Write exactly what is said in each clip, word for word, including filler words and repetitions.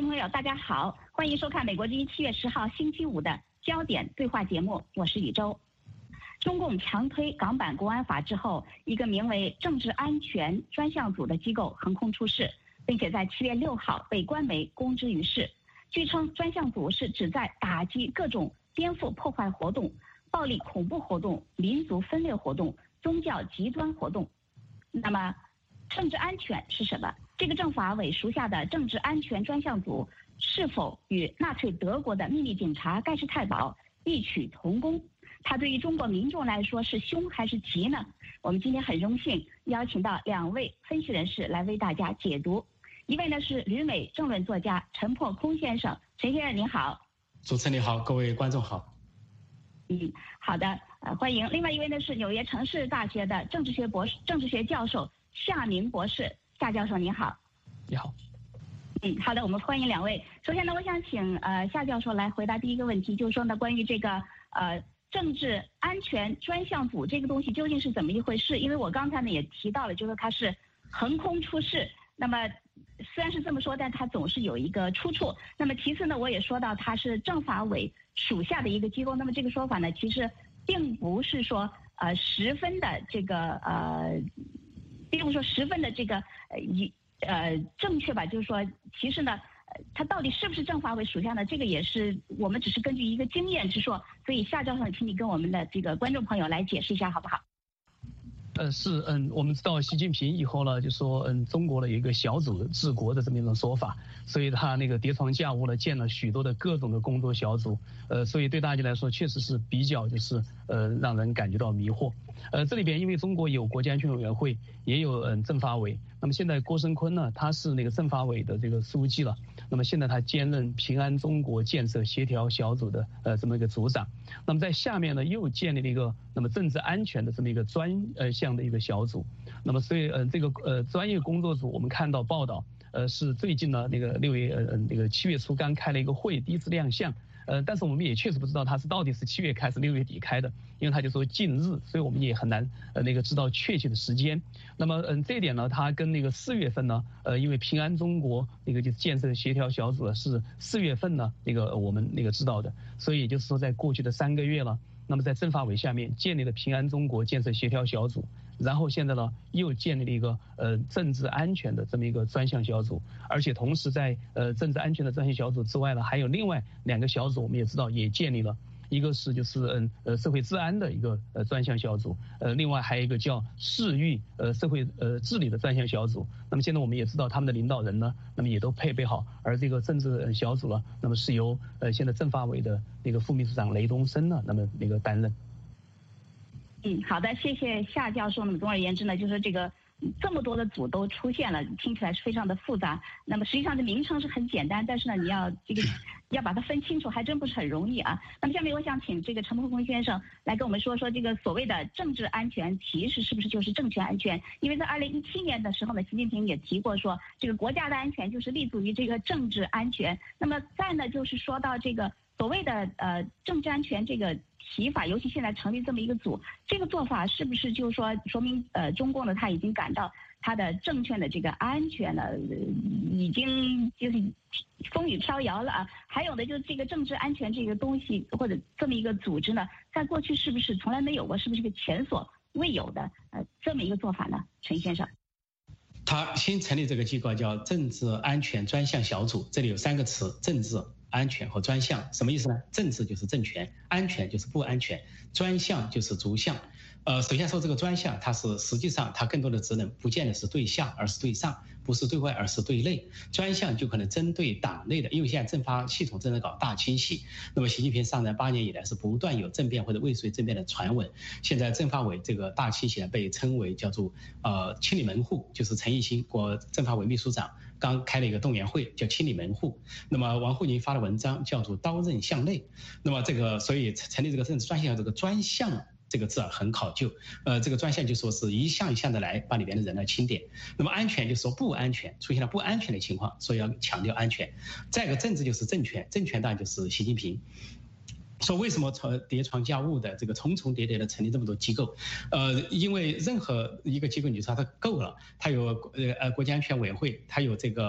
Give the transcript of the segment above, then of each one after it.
众朋友，大家好，欢迎收看美国之音七月十号星期五的焦点对话节目，我是宇宙。中共强推港版国安法之后，一个名为政治安全专项组的机构横空出世，并且在七月六号被官媒公之于世。据称，专项组是旨在打击各种颠覆破坏活动、暴力恐怖活动、民族分裂活动、宗教极端活动。那么，政治安全是什么？这个政法委属下的政治安全专项组是否与纳粹德国的秘密警察盖世太保异曲同工？它对于中国民众来说是凶还是吉呢？我们今天很荣幸邀请到两位分析人士来为大家解读。一位呢是旅美政论作家陈破空先生，陈先生您好。 主持人你好，各位观众好。 嗯，好的，呃，欢迎。另外一位呢是纽约城市大学的政治学博士、政治学教授夏明博士，夏教授您好。 你好。 嗯，好的，我们欢迎两位。首先呢，我想请呃夏教授来回答第一个问题，就是说呢，关于这个呃政治安全专项组这个东西究竟是怎么一回事？因为我刚才呢也提到了，就是说它是横空出世。那么虽然是这么说，但它总是有一个出处。那么其次呢，我也说到它是政法委属下的一个机构。那么这个说法呢，其实并不是说呃十分的这个呃，并不是说十分的这个呃一呃正确吧。就是说，其实呢，呃，它到底是不是政法委属下呢？这个也是我们只是根据一个经验之说。所以夏教授，请你跟我们的这个观众朋友来解释一下，好不好？ 呃是嗯，我们知道习近平以后呢，就说嗯，中国的有一个小组治国的这么一种说法，所以他那个叠床架屋呢，建了许多的各种的工作小组，呃，所以对大家来说确实是比较就是呃让人感觉到迷惑。呃，这里边因为中国有国家安全委员会，也有嗯政法委，那么现在郭声琨呢，他是那个政法委的这个书记了，那么现在他兼任平安中国建设协调小组的呃这么一个组长，那么在下面呢又建立了一个那么政治安全的这么一个专呃项的一个小组，那么所以呃这个呃专业工作组我们看到报道，呃是最近呢那个六月呃那个七月初刚开了一个会，第一次亮相。呃，但是我们也确实不知道它是到底是七月开始六月底开的，因为他就说近日，所以我们也很难呃那个知道确切的时间。那么嗯这一点呢，它跟那个四月份呢，呃因为平安中国那个就是建设协调小组呢是四月份呢那个我们那个知道的，所以也就是说在过去的三个月了，那么在政法委下面建立了平安中国建设协调小组。然后现在呢，又建立了一个呃政治安全的这么一个专项小组，而且同时在呃政治安全的专项小组之外呢，还有另外两个小组，我们也知道也建立了，一个是就是嗯呃社会治安的一个呃专项小组，呃另外还有一个叫市域呃社会呃治理的专项小组。那么现在我们也知道他们的领导人呢，那么也都配备好，而这个政治小组呢，那么是由呃现在政法委的那个副秘书长雷东升呢，那么那个担任。 嗯，好的，谢谢夏教授。那么总而言之呢，就是这个这么多的组都出现了，听起来是非常的复杂。那么实际上这名称是很简单，但是呢，你要这个要把它分清楚，还真不是很容易啊。那么下面我想请这个陈破空先生来跟我们说说这个所谓的政治安全，其实是不是就是政权安全？因为在二零一七年的时候呢，习近平也提过说，这个国家的安全就是立足于这个政治安全。那么再呢，就是说到这个所谓的呃政治安全这个提法，尤其现在成立这么一个组，这个做法是不是就是说说明呃中共呢他已经感到他的政权的这个安全呢、呃、已经就是风雨飘摇了啊？还有的就是这个政治安全这个东西或者这么一个组织呢，在过去是不是从来没有过，是不是个前所未有的呃这么一个做法呢？陈先生。 他新成立这个机构叫政治安全专项小组，这里有三个词：政治、安全和专项。什么意思呢？政治就是政权，安全就是不安全，专项就是逐项。呃，首先说这个专项，它是实际上它更多的职能不见得是对下，而是对上，不是对外，而是对内。专项就可能针对党内的，因为现在政法系统正在搞大清洗。那么习近平上任八年以来是不断有政变或者未遂政变的传闻。现在政法委这个大清洗呢，被称为叫做呃清理门户，就是陈毅新国政法委秘书长刚开了一个动员会，叫清理门户。那么王沪宁发的文章叫做刀刃向内。那么这个所以成立这个政治专项，这个专项这个字啊很考究，呃，这个专项就说是一项一项的来把里边的人来清点。那么安全就是说不安全，出现了不安全的情况，所以要强调安全。再一个政治就是政权，政权当然就是习近平。说为什么叠床架屋的这个重重叠叠的成立这么多机构？呃，因为任何一个机构你说它够了，它有呃呃国家安全委员会，它有这个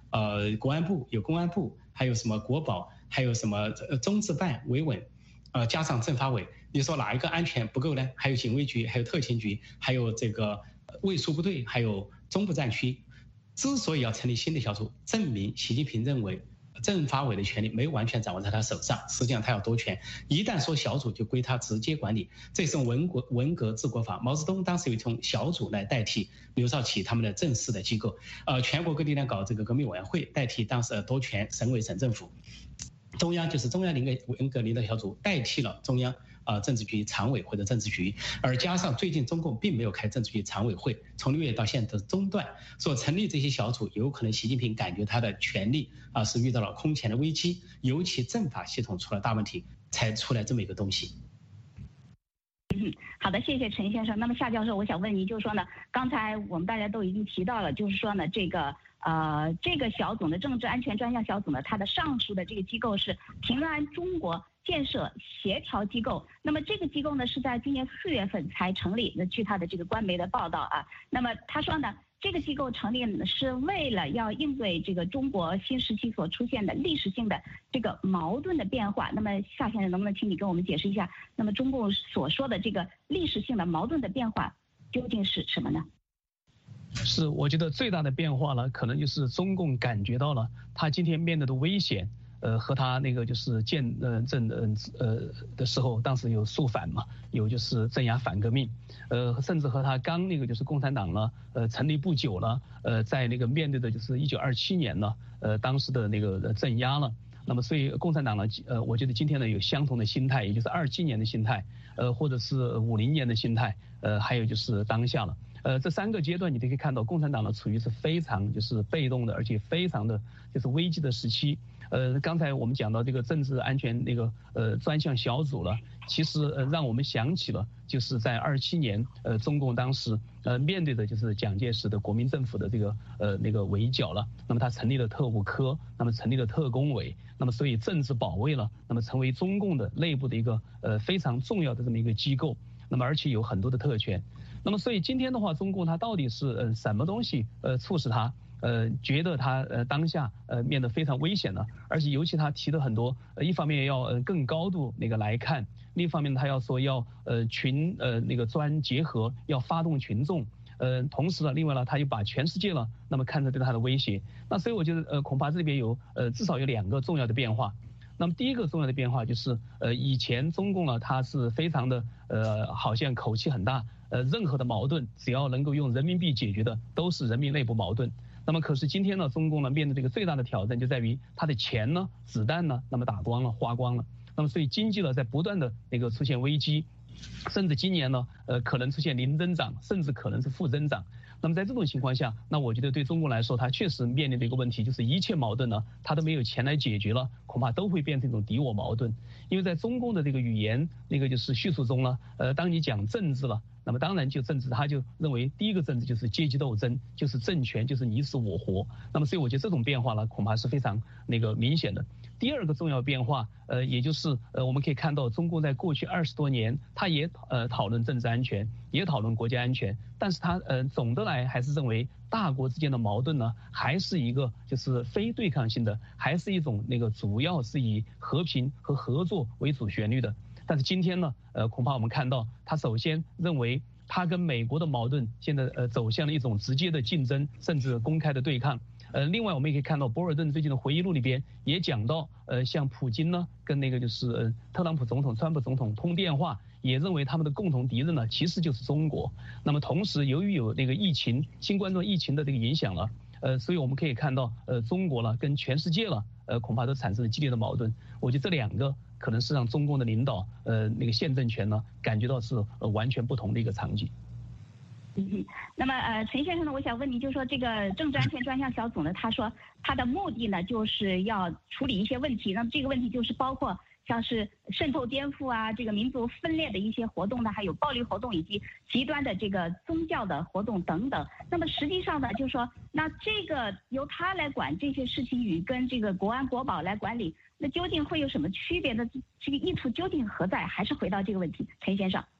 呃国安部有公安部，还有什么国保，还有什么呃中治办维稳，呃加上政法委，你说哪一个安全不够呢？还有警卫局，还有特勤局，还有这个卫戍部队，还有中部战区。之所以要成立新的小组，证明习近平认为政法委的权力没有完全掌握在他手上，实际上他要夺权。一旦说小组，就归他直接管理。这是文国文革治国法。毛泽东当时有从小组来代替刘少奇他们的正式的机构，呃，全国各地呢搞这个革命委员会，代替当时夺权省委省政府。中央就是中央领导文革领导小组代替了中央啊、呃、政治局常委或者政治局，而加上最近中共并没有开政治局常委会，从六月到现在的中断，所成立这些小组，有可能习近平感觉他的权力啊、呃、是遇到了空前的危机，尤其政法系统出了大问题，才出来这么一个东西。 嗯，好的，谢谢陈先生。那么夏教授，我想问您，就是说呢，刚才我们大家都已经提到了，就是说呢，这个。呃，这个小组的政治安全专项小组呢，它的上述的这个机构是平安中国建设协调机构。那么这个机构呢，是在今年四月份才成立。那据他的这个官媒的报道啊，那么他说呢，这个机构成立呢是为了要应对这个中国新时期所出现的历史性的这个矛盾的变化。那么夏先生，能不能请你跟我们解释一下，那么中共所说的这个历史性的矛盾的变化究竟是什么呢？ 是，我觉得最大的变化呢，可能就是中共感觉到了他今天面对的危险，呃，和他那个就是建呃政呃呃的时候，当时有肃反嘛，有就是镇压反革命，呃，甚至和他刚那个就是共产党呢，呃，成立不久了，呃，在那个面对的就是一九二七年呢，呃，当时的那个镇压了。那么，所以共产党呢，呃，我觉得今天呢有相同的心态，也就是二七年的心态，呃，或者是五零年的心态，呃，还有就是当下了。呃，这三个阶段你都可以看到，共产党呢处于是非常就是被动的，而且非常的就是危机的时期。呃，刚才我们讲到这个政治安全那个呃专项小组了，其实呃让我们想起了就是在二七年，呃中共当时呃面对的就是蒋介石的国民政府的这个呃那个围剿了，那么他成立了特务科，那么成立了特工委，那么所以政治保卫了，那么成为中共的内部的一个呃非常重要的这么一个机构，那么而且有很多的特权。那么，所以今天的话，中共它到底是呃什么东西呃促使它呃觉得它呃当下呃变得非常危险呢？而且尤其他提的很多，呃一方面要呃更高度那个来看，另一方面他要说要呃群呃那个专结合，要发动群众，呃同时呢，另外呢他又把全世界了那么看成对他的威胁。那所以我觉得呃恐怕这里边有呃至少有两个重要的变化。那么第一个重要的变化就是，呃，以前中共呢，它是非常的，呃，好像口气很大，呃，任何的矛盾只要能够用人民币解决的，都是人民内部矛盾。那么可是今天呢，中共呢面对这个最大的挑战就在于它的钱呢、子弹呢，那么打光了、花光了。那么所以经济呢在不断的那个出现危机，甚至今年呢，呃，可能出现零增长，甚至可能是负增长。那么在这种情况下，那我觉得对中共来说，它确实面临的一个问题，就是一切矛盾呢，它都没有钱来解决了，恐怕都会变成一种敌我矛盾。因为在中共的这个语言那个就是叙述中呢，呃，当你讲政治了，那么当然就政治，他就认为第一个政治就是阶级斗争，就是政权，就是你死我活。那么所以我觉得这种变化呢，恐怕是非常那个明显的。第二个重要变化，呃，也就是呃，我们可以看到，中共在过去二十多年，他也呃讨论政治安全，也讨论国家安全，但是他呃总的来还是认为大国之间的矛盾呢，还是一个就是非对抗性的，还是一种那个主要是以和平和合作为主旋律的。但是今天呢，呃，恐怕我们看到，他首先认为他跟美国的矛盾现在呃走向了一种直接的竞争，甚至公开的对抗。呃，另外我们也可以看到，博尔顿最近的回忆录里边也讲到，呃，像普京呢，跟那个就是呃特朗普总统、川普总统通电话，也认为他们的共同敌人呢其实就是中国。那么同时，由于有那个疫情、新冠状疫情的这个影响了，呃，所以我们可以看到，呃，中国了跟全世界了，呃，恐怕都产生了激烈的矛盾。我觉得这两个可能是让中共的领导，呃，那个现政权呢，感觉到是呃完全不同的一个场景。 嗯，那么呃，陈先生呢，我想问您，就是说这个政治安全专项小组呢，他说他的目的呢，就是要处理一些问题。那么这个问题就是包括像是渗透颠覆啊，这个民族分裂的一些活动呢，还有暴力活动以及极端的这个宗教的活动等等。那么实际上呢，就是说，那这个由他来管这些事情与跟这个国安国保来管理，那究竟会有什么区别呢？这个意图究竟何在？还是回到这个问题，陈先生。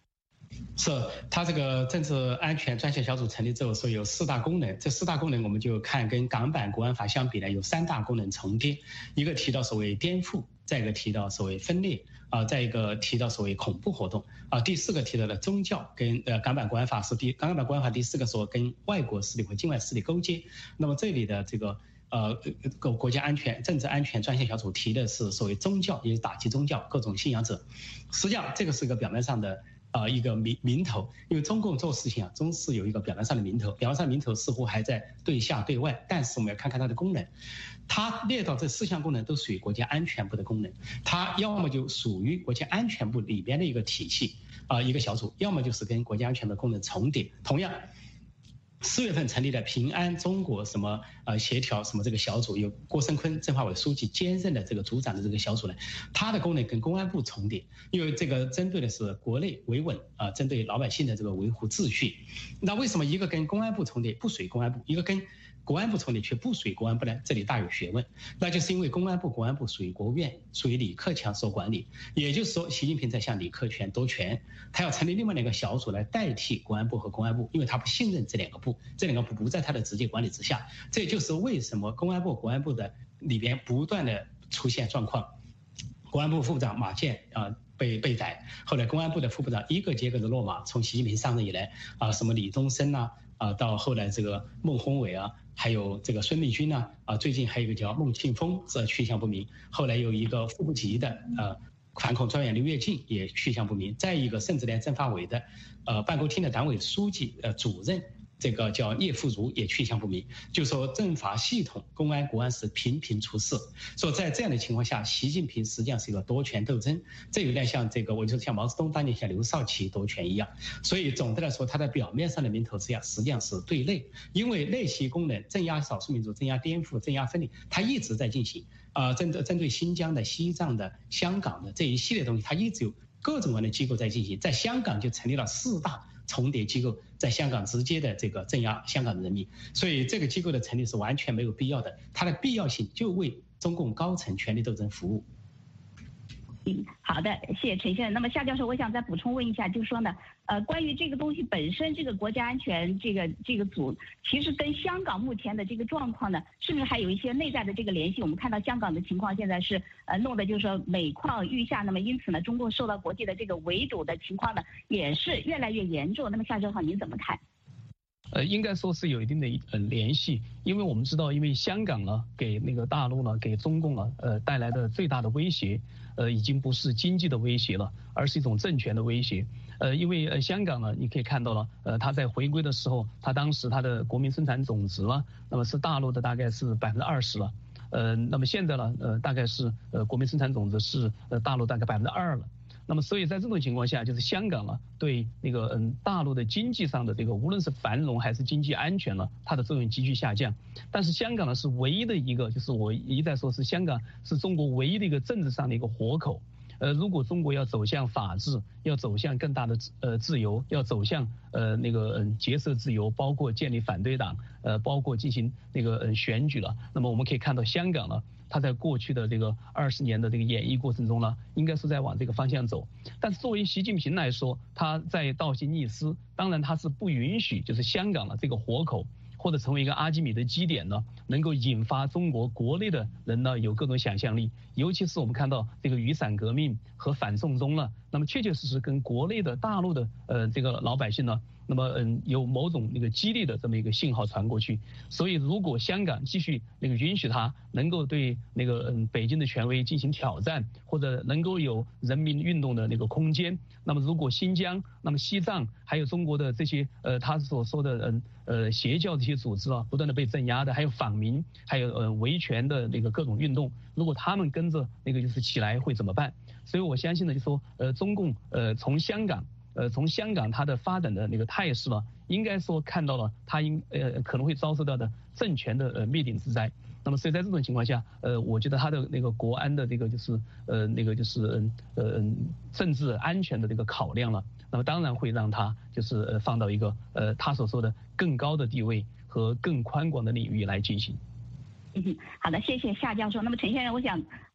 是它这个政治安全专项小组成立之后，说有四大功能。这四大功能我们就看跟港版国安法相比呢，有三大功能重叠。一个提到所谓颠覆，再一个提到所谓分裂啊、呃，再一个提到所谓恐怖活动啊、呃，第四个提到了宗教跟呃港版国安法是第港版国安法第四个说跟外国势力或境外势力勾结。那么这里的这个呃国国家安全政治安全专项小组提的是所谓宗教，也就是打击宗教各种信仰者。实际上这个是一个表面上的。呃，一个名名头，因为中共做事情啊，总是有一个表面上的名头，表面上的名头似乎还在对下对外，但是我们要看看它的功能。它列到这四项功能都属于国家安全部的功能，它要么就属于国家安全部里边的一个体系啊、呃，一个小组，要么就是跟国家安全部的功能重叠。同样。四月份成立的平安中国什么呃协调什么这个小组，由郭声琨政法委书记兼任的这个组长的这个小组呢，它的功能跟公安部重叠，因为这个针对的是国内维稳啊、呃，针对老百姓的这个维护秩序。那为什么一个跟公安部重叠不属于公安部，一个跟国安部重叠却不属于公安部呢？这里大有学问。那就是因为公安部、国安部属于国务院，属于李克强所管理，也就是说，习近平在向李克强夺权，他要成立另外两个小组来代替国安部和公安部，因为他不信任这两个部，这两个部不在他的直接管理之下。这就是为什么公安部、国安部的里边不断的出现状况。国安部副部长马建啊、呃、被被逮，后来公安部的副部长一个接个的落马，从习近平上任以来啊、呃，什么李宗盛呐啊、呃，到后来这个孟宏伟啊。还有这个孙立军呢，啊，最近还有一个叫孟庆峰，这去向不明。后来有一个副部级的呃反恐专员刘跃进也去向不明。再一个，甚至连政法委的呃办公厅的党委书记呃主任，这个叫聂富如也去向不明。就说政法系统、公安、国安是频频出事。说在这样的情况下，习近平实际上是一个夺权斗争，这有点像这个，我就是像毛泽东当年像刘少奇夺权一样。所以总的来说，它的表面上的名头之下，实际上是对内，因为内系功能镇压少数民族、镇压颠覆、镇压分裂，它一直在进行。啊、呃，针对针对新疆的、西藏的、香港的这一系列东西，它一直有各种各样的机构在进行。在香港就成立了四大重叠机构，在香港直接的这个镇压香港的人民，所以这个机构的成立是完全没有必要的，它的必要性就为中共高层权力斗争服务。 嗯，好的，谢谢陈先生。那么夏教授，我想再补充问一下，就是说呢，呃，关于这个东西本身，这个国家安全这个这个组，其实跟香港目前的这个状况呢，是不是还有一些内在的这个联系？我们看到香港的情况现在是呃弄的就是说每况愈下，那么因此呢，中共受到国际的这个围堵的情况呢，也是越来越严重。那么夏教授您怎么看？ 呃，应该说是有一定的呃联系，因为我们知道，因为香港呢，给那个大陆呢，给中共呢，呃带来的最大的威胁，呃，已经不是经济的威胁了，而是一种政权的威胁。呃，因为呃香港呢，你可以看到了，呃，它在回归的时候，它当时它的国民生产总值呢，那么是大陆的大概是百分之二十了，呃，那么现在呢，呃，大概是呃国民生产总值是呃大陆大概百分之二了。那么，所以在这种情况下，就是香港呢，对那个嗯大陆的经济上的这个，无论是繁荣还是经济安全呢，它的作用急剧下降。但是香港呢，是唯一的一个，就是我一再说是香港是中国唯一的一个政治上的一个活口。呃，如果中国要走向法治，要走向更大的呃自由，要走向呃那个嗯结社自由，包括建立反对党，呃，包括进行那个嗯选举了，那么我们可以看到香港呢。他在过去的这个二十年的这个演绎过程中呢，应该是在往这个方向走。但是作为习近平来说，他在倒行逆施，当然他是不允许就是香港的这个活口或者成为一个阿基米德基点呢，能够引发中国国内的人呢有各种想象力。尤其是我们看到这个雨伞革命和反送中呢，那么确确实实跟国内的大陆的呃这个老百姓呢。那么嗯，有某种那个激励的这么一个信号传过去，所以如果香港继续那个允许它能够对那个嗯北京的权威进行挑战，或者能够有人民运动的那个空间，那么如果新疆、那么西藏还有中国的这些呃他所说的嗯呃邪教这些组织啊，不断的被镇压的，还有访民，还有呃维权的那个各种运动，如果他们跟着那个就是起来会怎么办？所以我相信呢，就说呃中共呃从香港。呃，从香港它的发展的那个态势呢，应该说看到了它应呃可能会遭受到的政权的呃灭顶之灾。那么所以在这种情况下，呃，我觉得它的那个国安的这个就是呃那个就是嗯呃政治安全的这个考量了，那么当然会让它就是呃放到一个呃他所说的更高的地位和更宽广的领域来进行。 嗯，好的，谢谢夏教授。那么陈先生，我想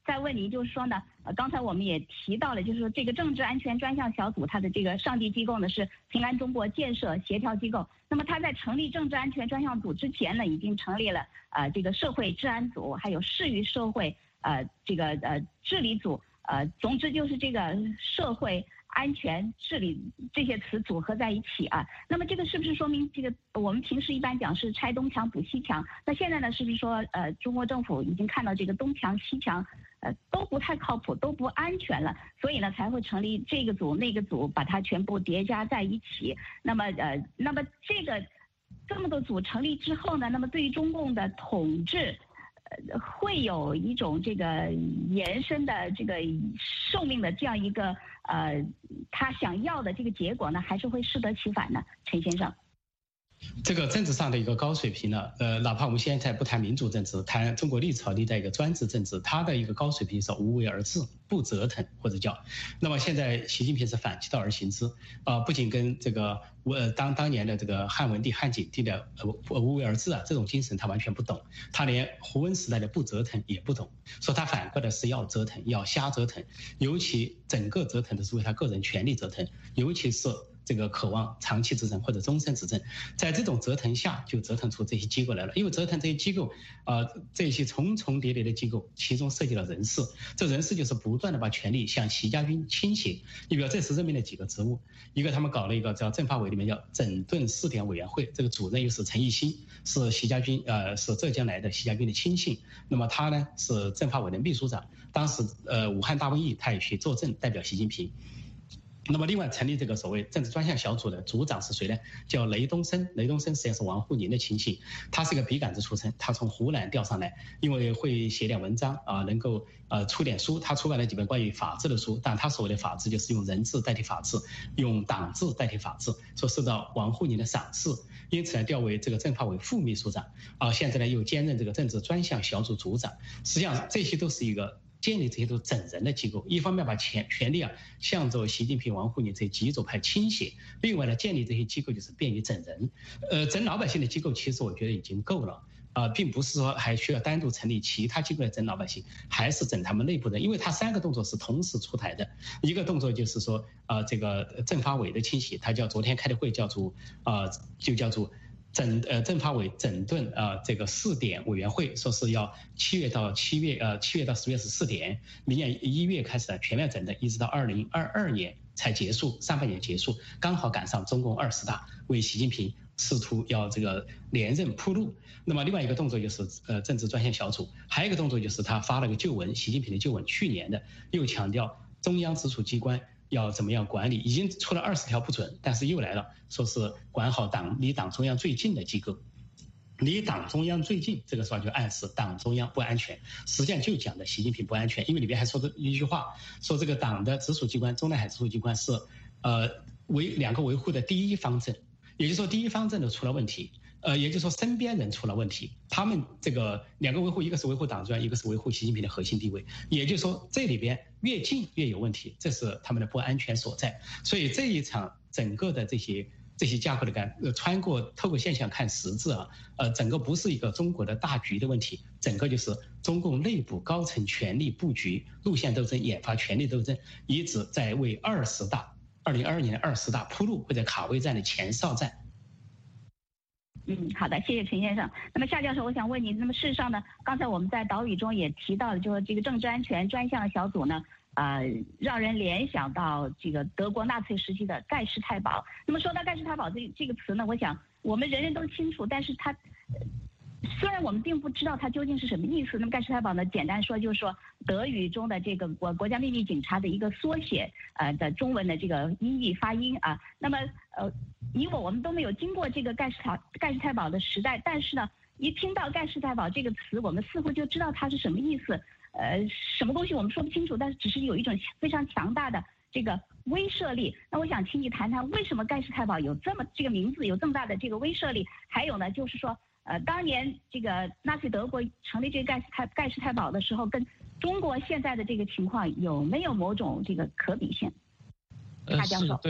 再问您，就是说呢，呃，刚才我们也提到了，就是说这个政治安全专项小组它的这个上级机构呢是平安中国建设协调机构。那么它在成立政治安全专项组之前呢，已经成立了呃这个社会治安组，还有市域社会呃这个呃治理组，呃，总之就是这个社会安全治理这些词组合在一起啊。那么这个是不是说明这个我们平时一般讲是拆东墙补西墙？那现在呢，是不是说呃中国政府已经看到这个东墙西墙呃都不太靠谱，都不安全了，所以呢才会成立这个组那个组，把它全部叠加在一起。那么呃，那么这个这么多组成立之后呢，那么对于中共的统治。会有一种这个延伸的这个寿命的这样一个呃，他想要的这个结果呢，还是会适得其反呢？陈先生， 这个政治上的一个高水平呢，呃，哪怕我们现在不谈民主政治，谈中国历朝历代一个专制政治，它的一个高水平是无为而治，不折腾或者叫。那么现在习近平是反其道而行之，啊、呃，不仅跟这个呃当当年的这个汉文帝、汉景帝的呃无为而治啊这种精神他完全不懂，他连胡温时代的不折腾也不懂，说他反过来是要折腾，要瞎折腾，尤其整个折腾的是为他个人权利折腾，尤其是。这个渴望长期执政或者终身执政，在这种折腾下，就折腾出这些机构来了。因为折腾这些机构，呃，这些重重叠叠的机构，其中涉及了人事，这人事就是不断的把权力向习家军倾斜。你比如这次任命了几个职务，一个他们搞了一个叫政法委里面叫整顿试点委员会，这个主任又是陈毅新，是习家军呃是浙江来的习家军的亲信。那么他呢是政法委的秘书长，当时呃武汉大瘟疫他也去作证，代表习近平。那么，另外成立这个所谓政治专项小组的组长是谁呢？叫雷东升。雷东升实际上是王沪宁的亲信，他是个笔杆子出身，他从湖南调上来，因为会写点文章啊，能够呃出点书。他出版了几本关于法治的书，但他所谓的法治就是用人治代替法治，用党治代替法治，说受到王沪宁的赏识，因此呢调为这个政法委副秘书长啊，现在呢又兼任这个政治专项小组组长。实际上这些都是一个。建立这些都整人的机构，一方面把权权力啊向着习近平、王沪宁这些极左派倾斜，另外呢建立这些机构就是便于整人，呃，整老百姓的机构其实我觉得已经够了啊、呃，并不是说还需要单独成立其他机构来整老百姓，还是整他们内部人，因为他三个动作是同时出台的，一个动作就是说啊、呃、这个政法委的清洗，他叫昨天开的会叫做啊、呃、就叫做。整呃政法委整顿啊、呃、这个试点委员会说是要七月到七月呃七月到十月是试点，明年一月开始全面整顿，一直到二零二二年才结束，上半年结束，刚好赶上中共二十大，为习近平试图要这个连任铺路。那么另外一个动作就是呃政治专项小组，还有一个动作就是他发了个旧文，习近平的旧文，去年的，又强调中央直属机关。要怎么样管理？已经出了二十条不准，但是又来了，说是管好党离党中央最近的机构，离党中央最近，这个说法就暗示党中央不安全，实际上就讲的习近平不安全，因为里边还说的一句话，说这个党的直属机关，中南海直属机关是呃维两个维护的第一方阵，也就是说第一方阵都出了问题。呃，也就是说身边人出了问题，他们这个两个维护，一个是维护党中央，一个是维护习近平的核心地位。也就是说，这里边越近越有问题，这是他们的不安全所在。所以这一场整个的这些这些架构的干，呃，穿过透过现象看实质啊，呃，整个不是一个中国的大局的问题，整个就是中共内部高层权力布局、路线斗争、研发权力斗争，一直在为二十大、二零二二年的二十大铺路，或者卡位战的前哨战。 嗯，好的，谢谢陈先生。那么夏教授，我想问您，那么事实上呢，刚才我们在导语中也提到了，就是这个政治安全专项小组呢，呃，让人联想到这个德国纳粹时期的盖世太保。那么说到盖世太保这这个词呢，我想我们人人都清楚，但是它虽然我们并不知道它究竟是什么意思。那么盖世太保呢，简单说就是说德语中的这个国国家秘密警察的一个缩写，呃的中文的这个音译发音啊。那么呃。以我我们都没有经过这个盖世太盖世太保的时代，但是呢，一听到盖世太保这个词，我们似乎就知道它是什么意思。呃，什么东西我们说不清楚，但是只是有一种非常强大的这个威慑力。那我想请你谈谈，为什么盖世太保有这么这个名字有这么大的这个威慑力？还有呢，就是说，呃，当年这个纳粹德国成立这个盖世太盖世太保的时候，跟中国现在的这个情况有没有某种这个可比性？ 呃，是对。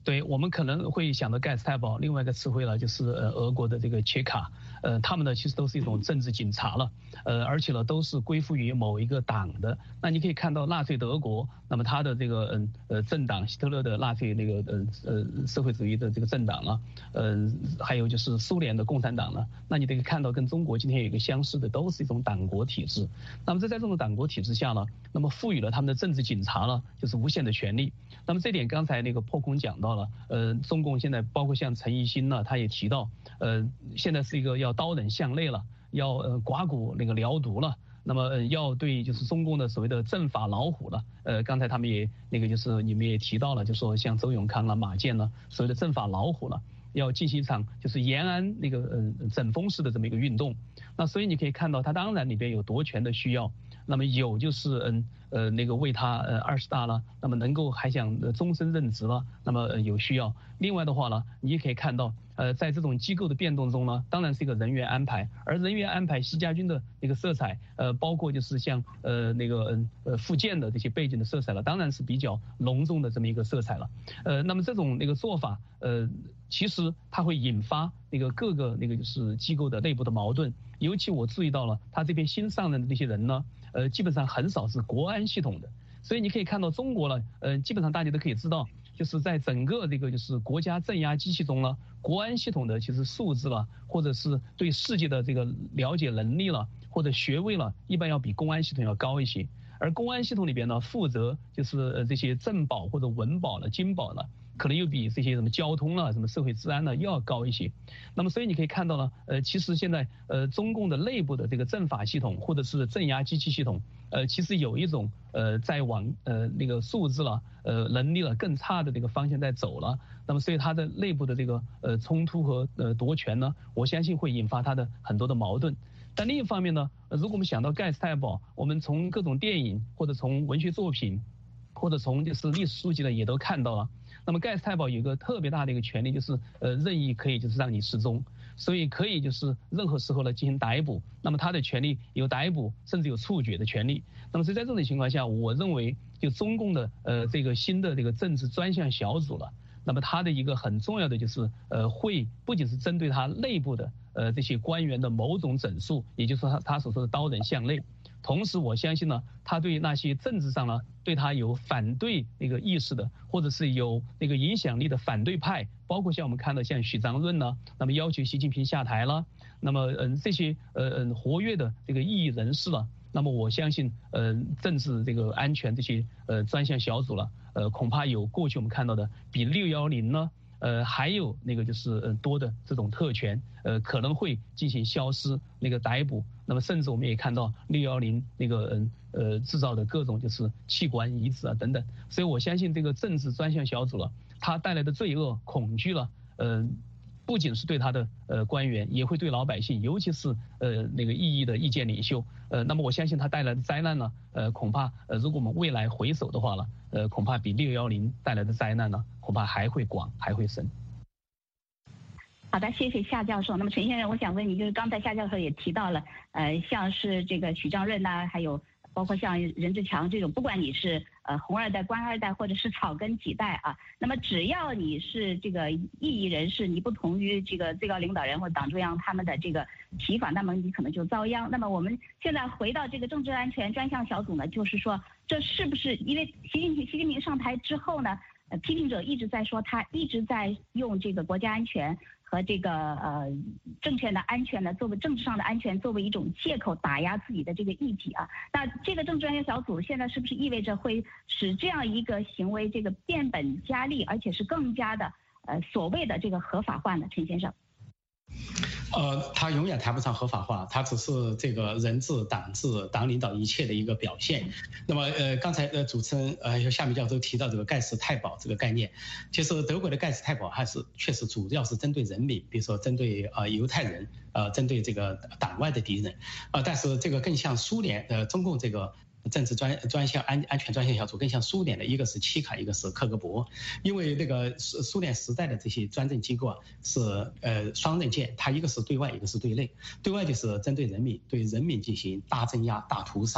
对，我们可能会想到盖茨太保，另外一个词汇呢，就是呃俄国的这个切卡，呃，他们呢其实都是一种政治警察了，呃，而且呢都是归附于某一个党的。那你可以看到纳粹德国，那么他的这个嗯呃政党希特勒的纳粹那个呃呃社会主义的这个政党啊，呃，还有就是苏联的共产党呢，那你可以看到跟中国今天有一个相似的，都是一种党国体制。那么在在这种党国体制下呢，那么赋予了他们的政治警察呢，就是无限的权利。那么这点刚才那个破空讲到了，呃，中共现在包括像陈奕迅呢，他也提到，呃，现在是一个要刀刃向内了，要呃刮骨那个疗毒了，那么、呃、要对就是中共的所谓的政法老虎了，呃，刚才他们也那个就是你们也提到了，就说像周永康啊、马建呢，所谓的政法老虎了，要进行一场就是延安那个呃整风式的这么一个运动。那所以你可以看到，它当然里边有夺权的需要。那么有就是嗯呃那个为他呃二十大了，那么能够还想呃终身任职了，那么、呃、有需要。另外的话呢，你也可以看到呃在这种机构的变动中呢，当然是一个人员安排，而人员安排习家军的那个色彩，呃包括就是像呃那个嗯呃福建的这些背景的色彩了，当然是比较隆重的这么一个色彩了。呃那么这种那个做法呃其实它会引发那个各个那个就是机构的内部的矛盾，尤其我注意到了他这边新上任的那些人呢。呃，基本上很少是国安系统的，所以你可以看到中国呢，呃，基本上大家都可以知道，就是在整个这个就是国家镇压机器中呢，国安系统的其实素质了，或者是对世界的这个了解能力了，或者学位了，一般要比公安系统要高一些。而公安系统里边呢，负责就是呃这些政保或者文保了、经保了。可能又比这些什么交通啊、什么社会治安呢又要高一些。那么所以你可以看到呢，呃，其实现在呃中共的内部的这个政法系统或者是镇压机器系统，呃，其实有一种呃在往呃那个素质了、呃能力了更差的这个方向在走了。那么所以它的内部的这个呃冲突和呃夺权呢，我相信会引发它的很多的矛盾。但另一方面呢，呃、如果我们想到盖茨太保，我们从各种电影或者从文学作品，或者从就是历史书籍呢也都看到了。那么盖茨太保有一个特别大的一个权利，就是呃任意可以就是让你失踪，所以可以就是任何时候呢进行逮捕。那么他的权利有逮捕，甚至有处决的权利。那么所以在这种情况下，我认为就中共的呃这个新的这个政治专项小组了，那么它的一个很重要的就是呃会不仅是针对它内部的呃这些官员的某种整肃，也就是说他他所说的刀刃向内。同时，我相信呢，他对那些政治上呢，对他有反对那个意识的，或者是有那个影响力的反对派，包括像我们看到像许章润呢，那么要求习近平下台了，那么嗯这些呃嗯活跃的这个异议人士了，那么我相信呃政治这个安全这些呃专项小组了，呃恐怕有过去我们看到的比六幺零呢。呃，还有那个就是呃多的这种特权，呃可能会进行消失、那个逮捕。那么甚至我们也看到六幺零那个嗯呃制造的各种就是器官移植啊等等。所以我相信这个政治专项小组了，它带来的罪恶、恐惧了，呃不仅是对他的呃官员，也会对老百姓，尤其是呃那个异议的意见领袖。呃，那么我相信它带来的灾难呢，呃恐怕呃如果我们未来回首的话了，呃恐怕比六幺零带来的灾难呢，恐怕还会广，还会深。 好的，谢谢夏教授。那么陈先生，我想问你，就是刚才夏教授也提到了，呃，像是这个许章润呐，还有包括像任志强这种，不管你是呃红二代、官二代，或者是草根几代啊，那么只要你是这个异议人士，你不同于这个最高领导人或党中央他们的这个提法，那么你可能就遭殃。那么我们现在回到这个政治安全专项小组呢，就是说这是不是因为习近平习近平上台之后呢，呃，批评者一直在说他一直在用这个国家安全和这个呃政权的安全呢，作为政治上的安全作为一种借口打压自己的这个议题啊。那这个政治专项小组现在是不是意味着会使这样一个行为这个变本加厉，而且是更加的呃所谓的这个合法化呢？陈先生。 呃，他永远谈不上合法化，他只是这个人治、党治、党领导一切的一个表现。那么，呃，刚才呃主持人呃还有夏明教授提到这个盖茨太保这个概念，其实德国的盖茨太保还是确实主要是针对人民，比如说针对呃犹太人，呃针对这个党外的敌人，呃，但是这个更像苏联呃中共这个。政治专专项安安全专项小组更像苏联的，一个是契卡，一个是克格勃。因为那个苏苏联时代的这些专政机构啊，是呃双刃剑，它一个是对外，一个是对内。对外就是针对人民，对人民进行大镇压、大屠杀，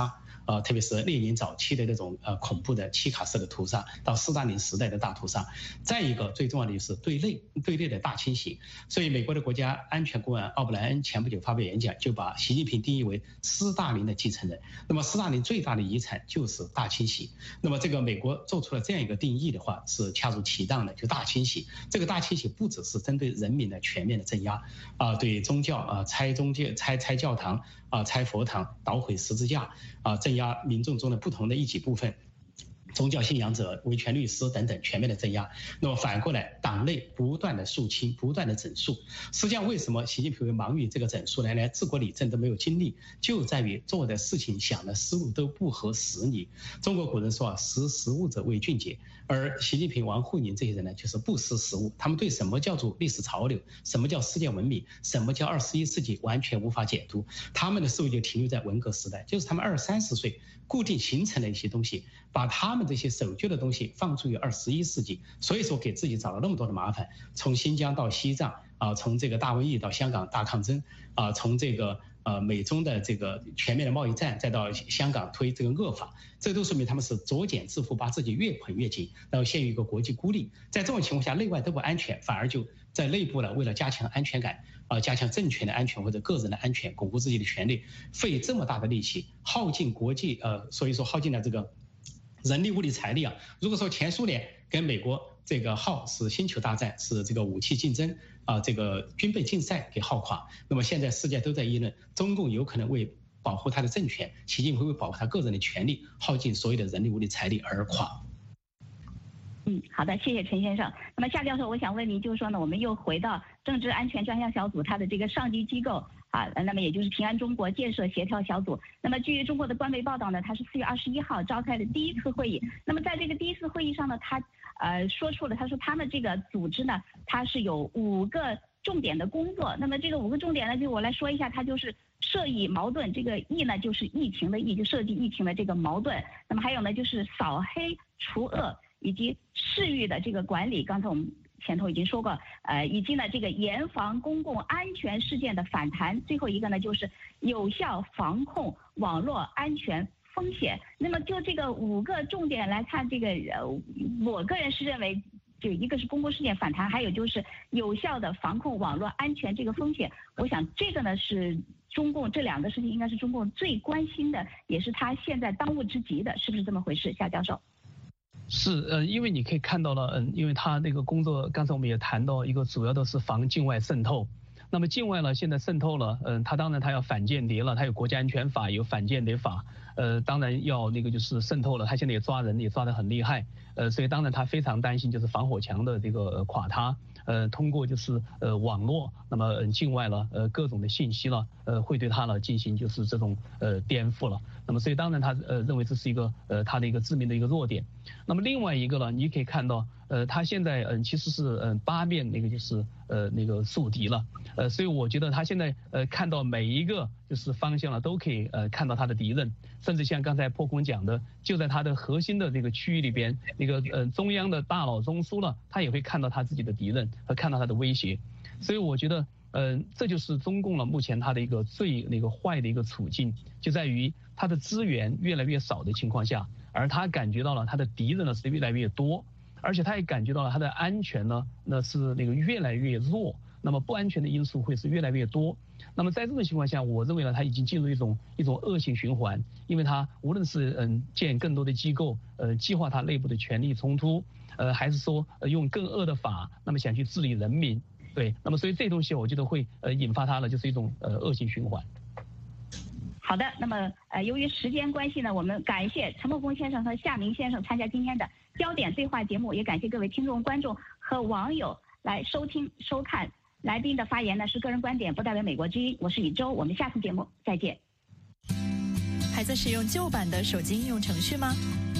呃，特别是列宁早期的那种呃恐怖的契卡式的屠杀，到斯大林时代的大屠杀。再一个最重要的就是对内对内的大清洗。所以美国的国家安全顾问奥布莱恩前不久发表演讲，就把习近平定义为斯大林的继承人。那么斯大林最大的遗产就是大清洗。那么这个美国做出了这样一个定义的话，是恰如其当的，就大清洗。这个大清洗不只是针对人民的全面的镇压啊，对宗教啊，拆宗教、拆拆教堂啊，拆佛堂，捣毁十字架啊，镇压民众中的不同的异己部分。宗教信仰者、维权律师等等全面的镇压。那么反过来，党内不断的肃清，不断的整肃。实际上，为什么习近平会忙于这个整肃呢？连治国理政都没有精力，就在于做的事情、想的思路都不合时宜。中国古人说啊，识时务者为俊杰。而习近平、王沪宁这些人呢，就是不识时务。他们对什么叫做历史潮流，什么叫世界文明，什么叫二十一世纪，完全无法解读。他们的思维就停留在文革时代，就是他们二三十岁固定形成的一些东西，把他们这些守旧的东西放诸于二十一世纪。所以说给自己找了那么多的麻烦，从新疆到西藏啊，从这个大瘟疫到香港大抗争啊，从这个呃美中的这个全面的贸易战，再到香港推这个恶法，这都说明他们是作茧自缚，把自己越捆越紧，然后陷于一个国际孤立。在这种情况下，内外都不安全，反而就在内部呢，为了加强安全感啊、呃，加强政权的安全或者个人的安全，巩固自己的权利，费这么大的力气，耗尽国际呃，所以说耗尽了这个人力物力财力啊。如果说前苏联跟美国这个耗是星球大战，是这个武器竞争啊、呃，这个军备竞赛给耗垮，那么现在世界都在议论，中共有可能为保护他的政权，习近平为保护他个人的权利，耗尽所有的人力物力财力而垮。 嗯，好的，谢谢陈先生。那么夏教授，我想问您，就是说呢，我们又回到政治安全专项小组它的这个上级机构啊，那么也就是平安中国建设协调小组。那么据中国的官媒报道呢，它是四月二十一号召开的第一次会议。那么在这个第一次会议上呢，他呃说出了，他说他们这个组织呢，它是有五个重点的工作。那么这个五个重点呢，就我来说一下，它就是涉疫矛盾，这个疫呢就是疫情的疫，就涉及疫情的这个矛盾。那么还有呢就是扫黑除恶，以及市域的这个管理，刚才我们前头已经说过，呃，以及呢这个严防公共安全事件的反弹。最后一个呢就是有效防控网络安全风险。那么就这个五个重点来看，这个呃，我个人是认为，就一个是公共事件反弹，还有就是有效的防控网络安全这个风险。我想这个呢是中共这两个事情应该是中共最关心的，也是他现在当务之急的，是不是这么回事，夏教授？ 是，呃，因为你可以看到了，嗯，因为他那个工作，刚才我们也谈到一个主要的是防境外渗透。那么境外呢，现在渗透了，嗯，他当然他要反间谍了，他有国家安全法，有反间谍法，呃，当然要那个就是渗透了，他现在也抓人，也抓得很厉害，呃，所以当然他非常担心就是防火墙的这个垮塌。呃，通过就是呃网络，那么、呃、境外了呃各种的信息了，呃会对他呢进行就是这种呃颠覆了。那么所以当然他呃认为这是一个呃他的一个致命的一个弱点。那么另外一个呢，你可以看到呃他现在嗯、呃、其实是嗯、呃、八面那个就是呃那个宿敌了，呃所以我觉得他现在呃看到每一个就是方向了都可以呃看到他的敌人，甚至像刚才破空讲的，就在他的核心的这个区域里边，那个呃中央的大脑中枢了，他也会看到他自己的敌人和看到他的威胁。所以我觉得呃这就是中共了目前他的一个最那个坏的一个处境，就在于他的资源越来越少的情况下，而他感觉到了他的敌人呢是越来越多，而且他也感觉到了他的安全呢那是那个越来越弱，那么不安全的因素会是越来越多。那么在这种情况下，我认为呢，他已经进入一种一种恶性循环，因为他无论是嗯建更多的机构，呃激化他内部的权力冲突，呃还是说呃用更恶的法，那么想去治理人民，对，那么所以这东西我觉得会呃引发他呢就是一种呃恶性循环。 好的，那么呃由于时间关系呢，我们感谢陈木公先生和夏明先生参加今天的焦点对话节目，也感谢各位听众、观众和网友来收听收看。来宾的发言呢是个人观点，不代表美国之音。我是宇宙，我们下次节目再见。 还在使用旧版的手机应用程序吗？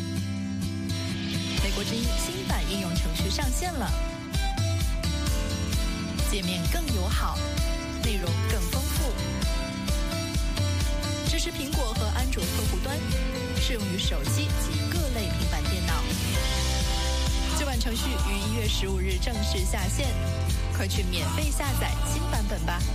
美国之音新版应用程序上线了，界面更友好，内容更丰富，支持苹果和安卓客户端，适用于手机及各类平板电脑。旧版程序于一月十五日正式下线，快去免费下载新版本吧。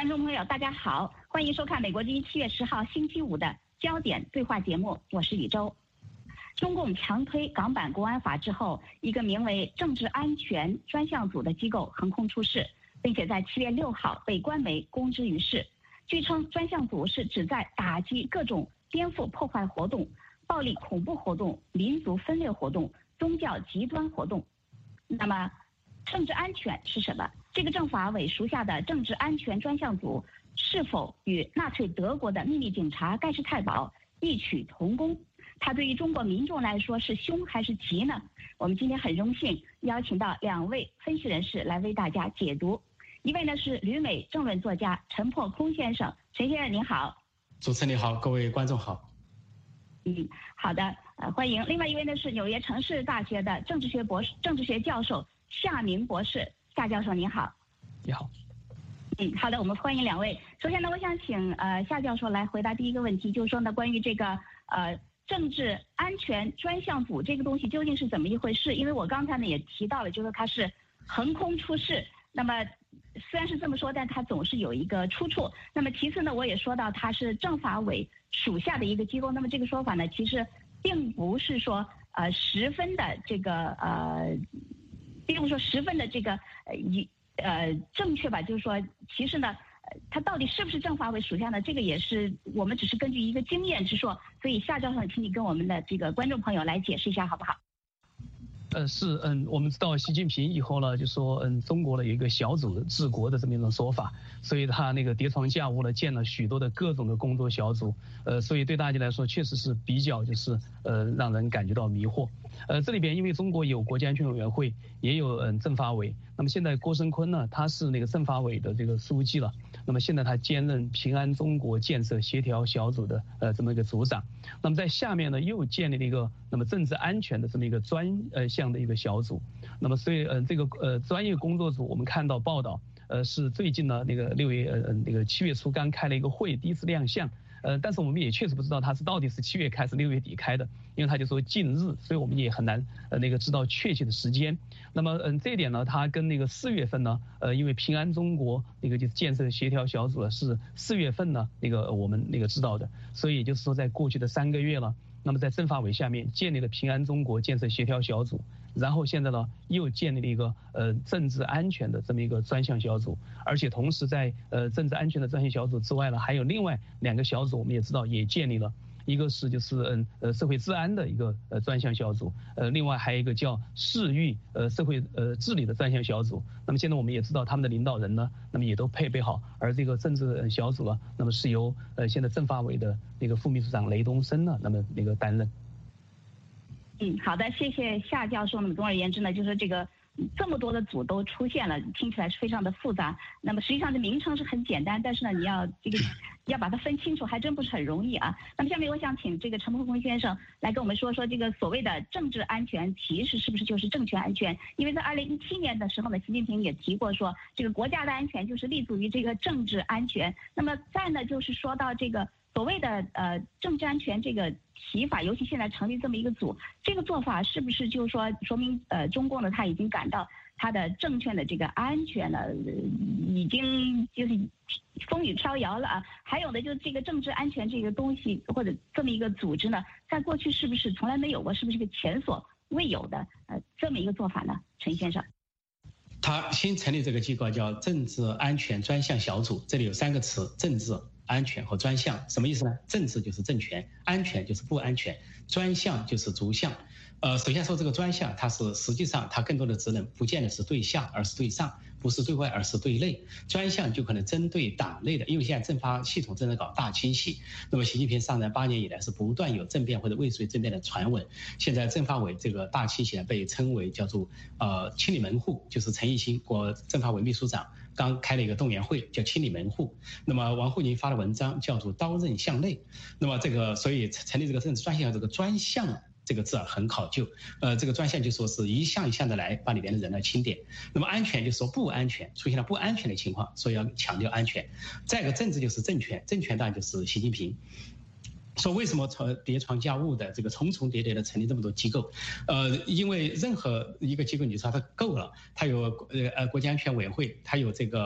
观众朋友，大家好，欢迎收看美国之音七月十号星期五的焦点对话节目，我是李周。中共强推港版国安法之后，一个名为政治安全专项组的机构横空出世，并且在七月六号被官媒公之于世。据称，专项组是旨在打击各种颠覆破坏活动、暴力恐怖活动、民族分裂活动、宗教极端活动。那么，政治安全是什么？这个政法委属下的政治安全专项组是否与纳粹德国的秘密警察盖世太保异曲同工？它对于中国民众来说是凶还是吉呢？我们今天很荣幸邀请到两位分析人士来为大家解读。一位呢是旅美政论作家陈破空先生，陈先生您好。 主持人你好，各位观众好。 嗯，好的，呃，欢迎。另外一位呢是纽约城市大学的政治学博士、政治学教授夏明博士，夏教授您好。 你好。 嗯，好的，我们欢迎两位。首先呢，我想请呃夏教授来回答第一个问题，就是说呢，关于这个呃政治安全专项组这个东西究竟是怎么一回事？因为我刚才呢也提到了，就是它是横空出世。那么虽然是这么说，但它总是有一个出处。那么其次呢，我也说到它是政法委属下的一个机构。那么这个说法呢，其实并不是说呃十分的这个呃，并不是说十分的这个呃一。呃，正确吧？就是说，其实呢，呃，它到底是不是政法委属下呢？这个也是我们只是根据一个经验之说。所以夏教授，请你跟我们的这个观众朋友来解释一下，好不好？ 呃，是，嗯，我们知道习近平以后呢，就说，嗯，中国的有一个小组治国的这么一种说法，所以他那个叠床架屋呢，建了许多的各种的工作小组，呃，所以对大家来说，确实是比较就是呃让人感觉到迷惑。呃，这里边因为中国有国家安全委员会，也有嗯政法委，那么现在郭声琨呢，他是那个政法委的这个书记了，那么现在他兼任平安中国建设协调小组的呃这么一个组长，那么在下面呢又建立了一个那么政治安全的这么一个专呃项的一个小组，那么所以呃这个呃专业工作组我们看到报道，呃是最近呢那个六月呃那个七月初刚开了一个会，第一次亮相。呃，但是我们也确实不知道它是到底是七月开始六月底开的，因为他就说近日，所以我们也很难呃那个知道确切的时间。那么嗯这一点呢，它跟那个四月份呢，呃因为平安中国那个就是建设协调小组呢是四月份呢那个我们那个知道的，所以也就是说在过去的三个月了，那么在政法委下面建立了平安中国建设协调小组。然后现在呢，又建立了一个呃政治安全的这么一个专项小组，而且同时在呃政治安全的专项小组之外呢，还有另外两个小组，我们也知道也建立了，一个是就是嗯呃社会治安的一个呃专项小组，呃另外还有一个叫市域呃社会呃治理的专项小组。那么现在我们也知道他们的领导人呢，那么也都配备好，而这个政治小组呢，那么是由呃现在政法委的那个副秘书长雷东升呢，那么那个担任。 嗯，好的，谢谢夏教授。那么总而言之呢，就是这个这么多的组都出现了，听起来是非常的复杂。那么实际上这名称是很简单，但是呢，你要这个要把它分清楚，还真不是很容易啊。那么下面我想请这个陈破空先生来跟我们说说这个所谓的政治安全，其实是不是就是政权安全？因为在二零一七年的时候呢，习近平也提过说，这个国家的安全就是立足于这个政治安全。那么再呢，就是说到这个所谓的呃政治安全这个提法，尤其现在成立这么一个组，这个做法是不是就是说说明呃中共呢他已经感到他的政权的这个安全呢、呃、已经就是风雨飘摇了啊？还有呢，就是这个政治安全这个东西或者这么一个组织呢，在过去是不是从来没有过？是不是一个前所未有的呃这么一个做法呢？陈先生。 他新成立这个机构叫政治安全专项小组，这里有三个词：政治、安全和专项。什么意思呢？政治就是政权，安全就是不安全，专项就是逐项。呃，首先说这个专项，它是实际上它更多的职能不见得是对下，而是对上，不是对外，而是对内。专项就可能针对党内的，因为现在政法系统正在搞大清洗。那么习近平上任八年以来是不断有政变或者未遂政变的传闻。现在政法委这个大清洗呢，被称为叫做呃清理门户，就是陈毅新国政法委秘书长刚开了一个动员会，叫清理门户。那么王沪宁发的文章叫做刀刃向内。那么这个所以成立这个政治专项，这个专项这个字啊很考究，呃，这个专项就说是一项一项的来把里边的人来清点。那么安全就是说不安全，出现了不安全的情况，所以要强调安全。再一个政治就是政权，政权当然就是习近平。说为什么叠床架屋的这个重重叠叠的成立这么多机构？呃，因为任何一个机构你说它够了，它有呃呃国家安全委员会，它有这个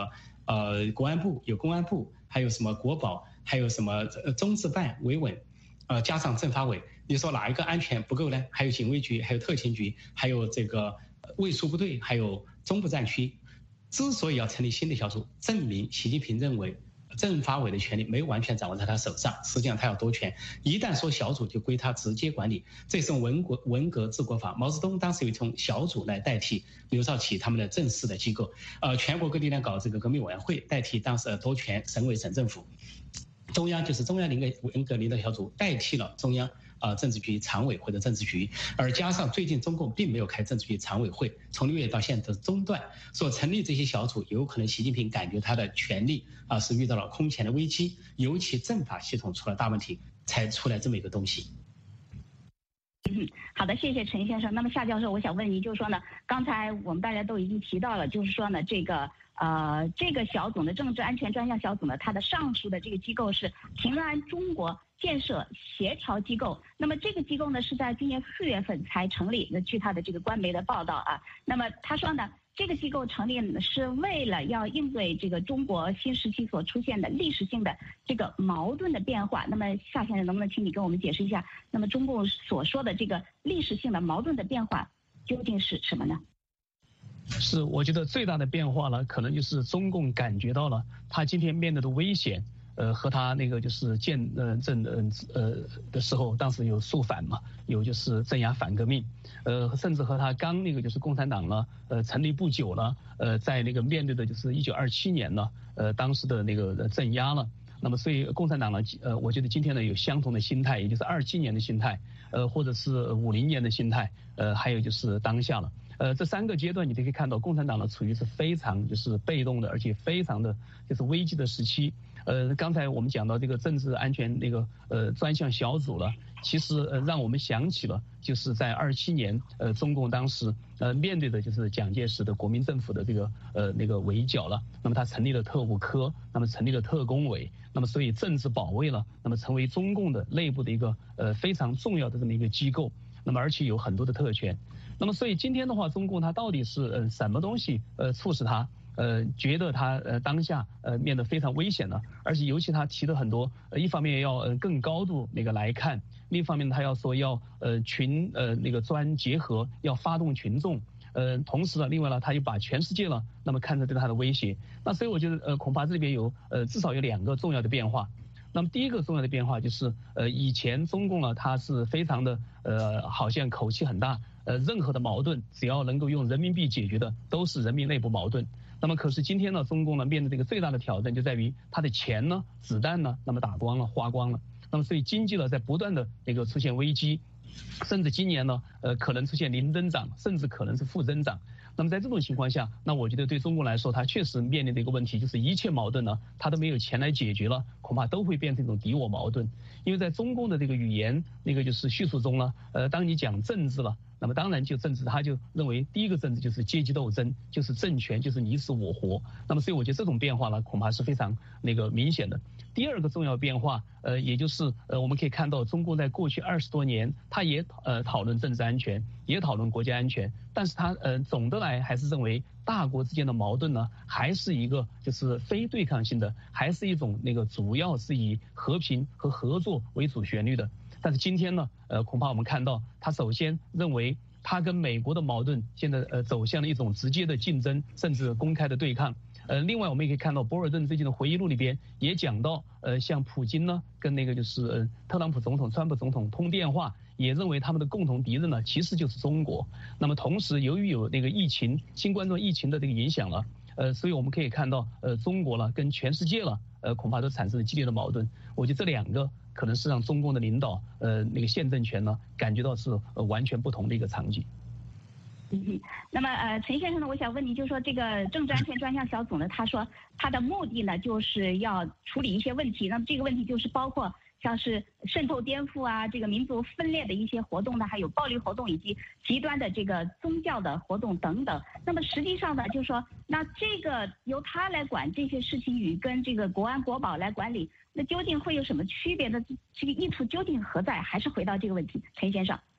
呃国安部，有公安部，还有什么国保，还有什么呃中治办、维稳，呃加上政法委，你说哪一个安全不够呢？还有警卫局，还有特勤局，还有这个卫戍部队，还有中部战区。之所以要成立新的小组，证明习近平认为政法委的权力没有完全掌握在他手上，实际上他要夺权。一旦说小组，就归他直接管理。这是文国文革治国法，毛泽东当时有从小组来代替刘少奇他们的正式的机构，呃，全国各地呢搞这个革命委员会，代替当时的夺权省委省政府。中央就是中央领导文革领导小组，代替了中央啊、呃、政治局常委或者政治局，而加上最近中共并没有开政治局常委会，从六月到现在都是中断，所成立这些小组，有可能习近平感觉他的权力啊、呃、是遇到了空前的危机，尤其政法系统出了大问题，才出来这么一个东西。 嗯，好的，谢谢陈先生。那么夏教授，我想问您，就是说呢，刚才我们大家都已经提到了，就是说呢，这个呃，这个小组的政治安全专项小组呢，它的上属的这个机构是平安中国建设协调机构。那么这个机构呢，是在今年四月份才成立。那据他的这个官媒的报道啊，那么他说呢，这个机构成立呢是为了要应对这个中国新时期所出现的历史性的这个矛盾的变化。那么夏先生，能不能请你跟我们解释一下，那么中共所说的这个历史性的矛盾的变化究竟是什么呢？ 是，我觉得最大的变化呢，可能就是中共感觉到了他今天面对的危险，呃，和他那个就是建呃政呃呃的时候，当时有肃反嘛，有就是镇压反革命，呃，甚至和他刚那个就是共产党呢，呃，成立不久了，呃，在那个面对的就是一九二七年呢，呃，当时的那个镇压了。那么，所以共产党呢，呃，我觉得今天呢有相同的心态，也就是二七年的心态，呃，或者是五零年的心态，呃，还有就是当下了。呃，这三个阶段你都可以看到，共产党呢处于是非常就是被动的，而且非常的就是危机的时期。呃，刚才我们讲到这个政治安全那个呃专项小组了，其实呃让我们想起了就是在二七年，呃中共当时呃面对的就是蒋介石的国民政府的这个呃那个围剿了，那么他成立了特务科，那么成立了特工委，那么所以政治保卫了，那么成为中共的内部的一个呃非常重要的这么一个机构，那么而且有很多的特权。那么所以今天的话，中共它到底是呃什么东西呃促使它呃觉得它呃当下呃面对非常危险呢？而且尤其他提的很多，呃一方面要呃更高度那个来看，另一方面他要说要呃群呃那个专结合，要发动群众，呃同时呢，另外呢他又把全世界了那么看成对他的威胁。那所以我觉得呃恐怕这里边有呃至少有两个重要的变化。那么第一个重要的变化就是，呃，以前中共呢，它是非常的，呃，好像口气很大，呃，任何的矛盾只要能够用人民币解决的，都是人民内部矛盾。那么可是今天呢，中共呢面对这个最大的挑战就在于它的钱呢、子弹呢，那么打光了、花光了。那么所以经济呢在不断的那个出现危机，甚至今年呢，呃，可能出现零增长，甚至可能是负增长。那么在这种情况下，那我觉得对中共来说，它确实面临的一个问题就是，一切矛盾呢，它都没有钱来解决了，恐怕都会变成一种敌我矛盾。因为在中共的这个语言那个就是叙述中呢，呃，当你讲政治了，那么当然就政治，他就认为第一个政治就是阶级斗争，就是政权，就是你死我活。那么所以我觉得这种变化呢，恐怕是非常那个明显的。第二个重要变化，呃，也就是呃，我们可以看到，中共在过去二十多年，他也呃讨论政治安全，也讨论国家安全，但是他呃总的来还是认为大国之间的矛盾呢，还是一个就是非对抗性的，还是一种那个主要是以和平和合作为主旋律的。但是今天呢，呃，恐怕我们看到，他首先认为他跟美国的矛盾现在呃走向了一种直接的竞争，甚至公开的对抗。呃，另外我们也可以看到，博尔顿最近的回忆录里边也讲到，呃，像普京呢，跟那个就是呃特朗普总统、川普总统通电话，也认为他们的共同敌人呢，其实就是中国。那么同时，由于有那个疫情、新冠状疫情的这个影响了，呃，所以我们可以看到，呃，中国了跟全世界了，呃，恐怕都产生了激烈的矛盾。我觉得这两个可能是让中共的领导，呃，那个现政权呢，感觉到是呃完全不同的一个场景。 嗯，那么呃，陈先生呢，我想问您，就是说这个政治安全专项小组呢，他说他的目的呢，就是要处理一些问题。那么这个问题就是包括像是渗透颠覆啊，这个民族分裂的一些活动呢，还有暴力活动以及极端的这个宗教的活动等等。那么实际上呢，就是说，那这个由他来管这些事情与跟这个国安国保来管理，那究竟会有什么区别呢？这个意图究竟何在？还是回到这个问题，陈先生。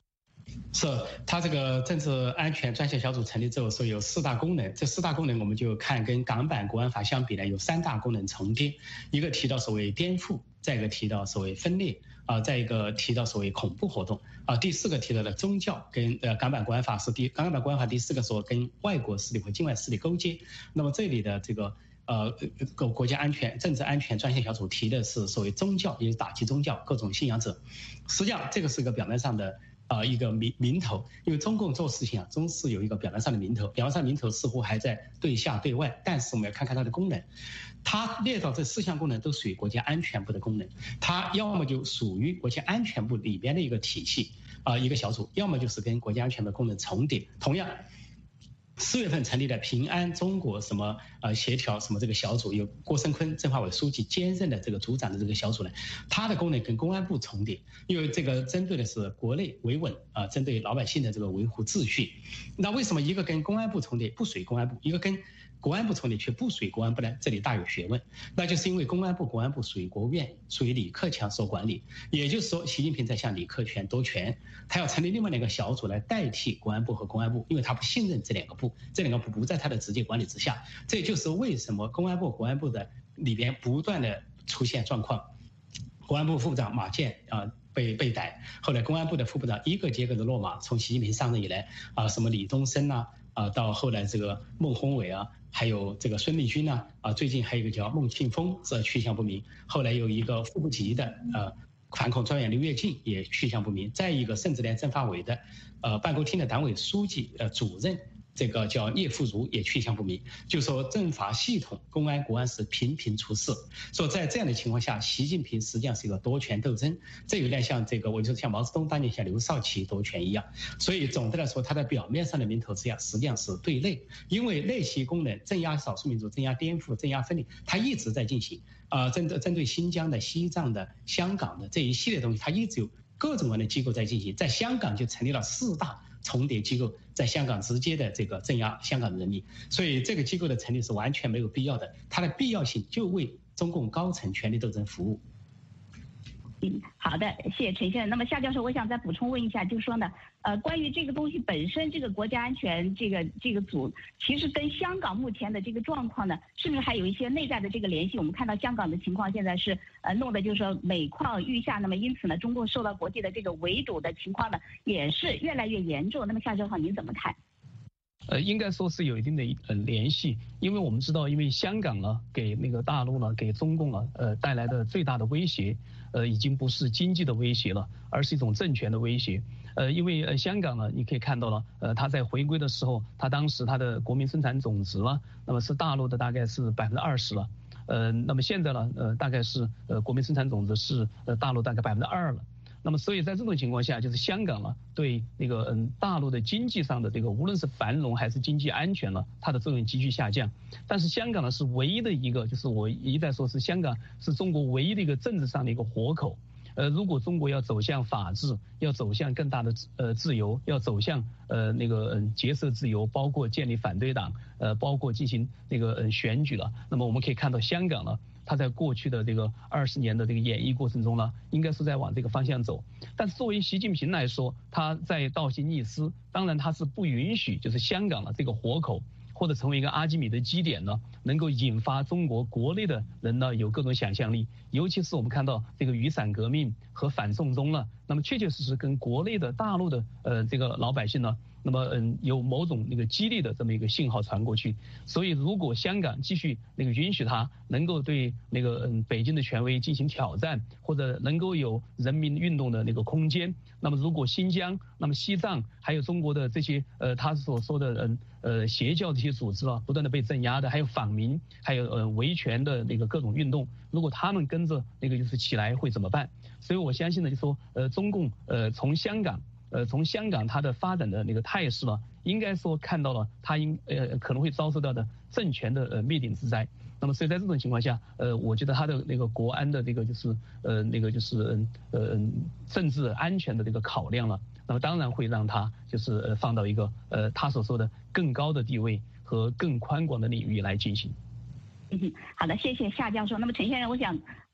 是，它这个政治安全专项小组成立之后，说有四大功能。这四大功能我们就看跟港版国安法相比呢，有三大功能重叠。一个提到所谓颠覆，再一个提到所谓分裂，啊，再一个提到所谓恐怖活动，啊，第四个提到了宗教，跟呃港版国安法是第港版国安法第四个说跟外国势力或境外势力勾结。那么这里的这个呃国国家安全政治安全专项小组提的是所谓宗教，也就是打击宗教各种信仰者。实际上这个是一个表面上的。呃，一个名名头，因为中共做事情啊，总是有一个表面上的名头，表面上的名头似乎还在对下对外，但是我们要看看它的功能。它列到这四项功能都属于国家安全部的功能，它要么就属于国家安全部里边的一个体系啊、呃、一个小组，要么就是跟国家安全部功能重叠。同样，四月份成立的平安中国什么呃协调什么这个小组，由郭声琨政法委书记兼任的这个组长的这个小组呢，它的功能跟公安部重叠，因为这个针对的是国内维稳啊、呃，针对老百姓的这个维护秩序。那为什么一个跟公安部重叠不属于公安部，一个跟国安部重叠却不属于国安部呢？这里大有学问，那就是因为公安部、国安部属于国务院，属于李克强所管理，也就是说，习近平在向李克强夺权，他要成立另外两个小组来代替国安部和公安部，因为他不信任这两个部，这两个部不在他的直接管理之下。这就是为什么公安部、国安部的里边不断的出现状况。国安部副部长马建啊、呃、被被逮，后来公安部的副部长一个接个的落马，从习近平上任以来啊、呃，什么李东生啊。啊，到后来这个孟宏伟啊，还有这个孙立军呢，啊，最近还有一个叫孟庆峰，这去向不明。后来有一个副部级的呃反恐专员刘跃进也去向不明。再一个，甚至连政法委的呃办公厅的党委书记呃主任。这个叫聂富如也去向不明，就说政法系统、公安、国安是频频出事。说在这样的情况下，习近平实际上是一个夺权斗争，这有点像这个，我就像毛泽东当年像刘少奇夺权一样。所以总的来说，它的表面上的名头之下，实际上是对内，因为内系功能镇压少数民族、镇压颠覆、镇压分裂，它一直在进行。啊、呃，针对针对新疆的、西藏的、香港的这一系列东西，它一直有各种各样的机构在进行。在香港就成立了四大。重叠机构在香港直接的这个镇压香港的人民，所以这个机构的成立是完全没有必要的，它的必要性就为中共高层权力斗争服务。 嗯，好的，谢谢陈先生。那么夏教授，我想再补充问一下，就是说呢，呃，关于这个东西本身，这个国家安全这个这个组，其实跟香港目前的这个状况呢，是不是还有一些内在的这个联系？我们看到香港的情况现在是呃弄的就是说每况愈下，那么因此呢，中共受到国际的这个围堵的情况呢，也是越来越严重。那么夏教授您怎么看？ 呃，应该说是有一定的呃联系，因为我们知道，因为香港呢，给那个大陆呢，给中共呢，呃带来的最大的威胁，呃，已经不是经济的威胁了，而是一种政权的威胁。呃，因为呃香港呢，你可以看到了，呃，它在回归的时候，它当时它的国民生产总值呢，那么是大陆的大概是百分之二十了，呃，那么现在呢，呃，大概是呃国民生产总值是呃大陆大概百分之二了。那么，所以在这种情况下，就是香港呢，对那个嗯大陆的经济上的这个，无论是繁荣还是经济安全呢，它的作用急剧下降。但是香港呢，是唯一的一个，就是我一再说是香港是中国唯一的一个政治上的一个活口。呃，如果中国要走向法治，要走向更大的呃自由，要走向呃那个嗯结社自由，包括建立反对党，呃，包括进行那个嗯选举了，那么我们可以看到香港呢。他在过去的这个二十年的这个演绎过程中呢，应该是在往这个方向走。但是作为习近平来说，他在倒行逆施，当然他是不允许就是香港的这个活口或者成为一个阿基米德基点呢，能够引发中国国内的人呢有各种想象力。尤其是我们看到这个雨伞革命和反送中呢，那么确确实实跟国内的大陆的呃这个老百姓呢。那么嗯，有某种那个激励的这么一个信号传过去，所以如果香港继续那个允许它能够对那个嗯北京的权威进行挑战，或者能够有人民运动的那个空间，那么如果新疆、那么西藏还有中国的这些呃他所说的嗯呃邪教这些组织啊，不断的被镇压的，还有访民，还有呃维权的那个各种运动，如果他们跟着那个就是起来会怎么办？所以我相信呢，就说呃中共呃从香港。呃，从香港它的发展的那个态势呢，应该说看到了它应呃可能会遭受到的政权的呃灭顶之灾。那么，所以在这种情况下，呃，我觉得它的那个国安的这个就是呃那个就是呃政治安全的这个考量了，那么当然会让它就是呃放到一个呃他所说的更高的地位和更宽广的领域来进行。 嗯，好的，谢谢夏教授。那么陈先生，我想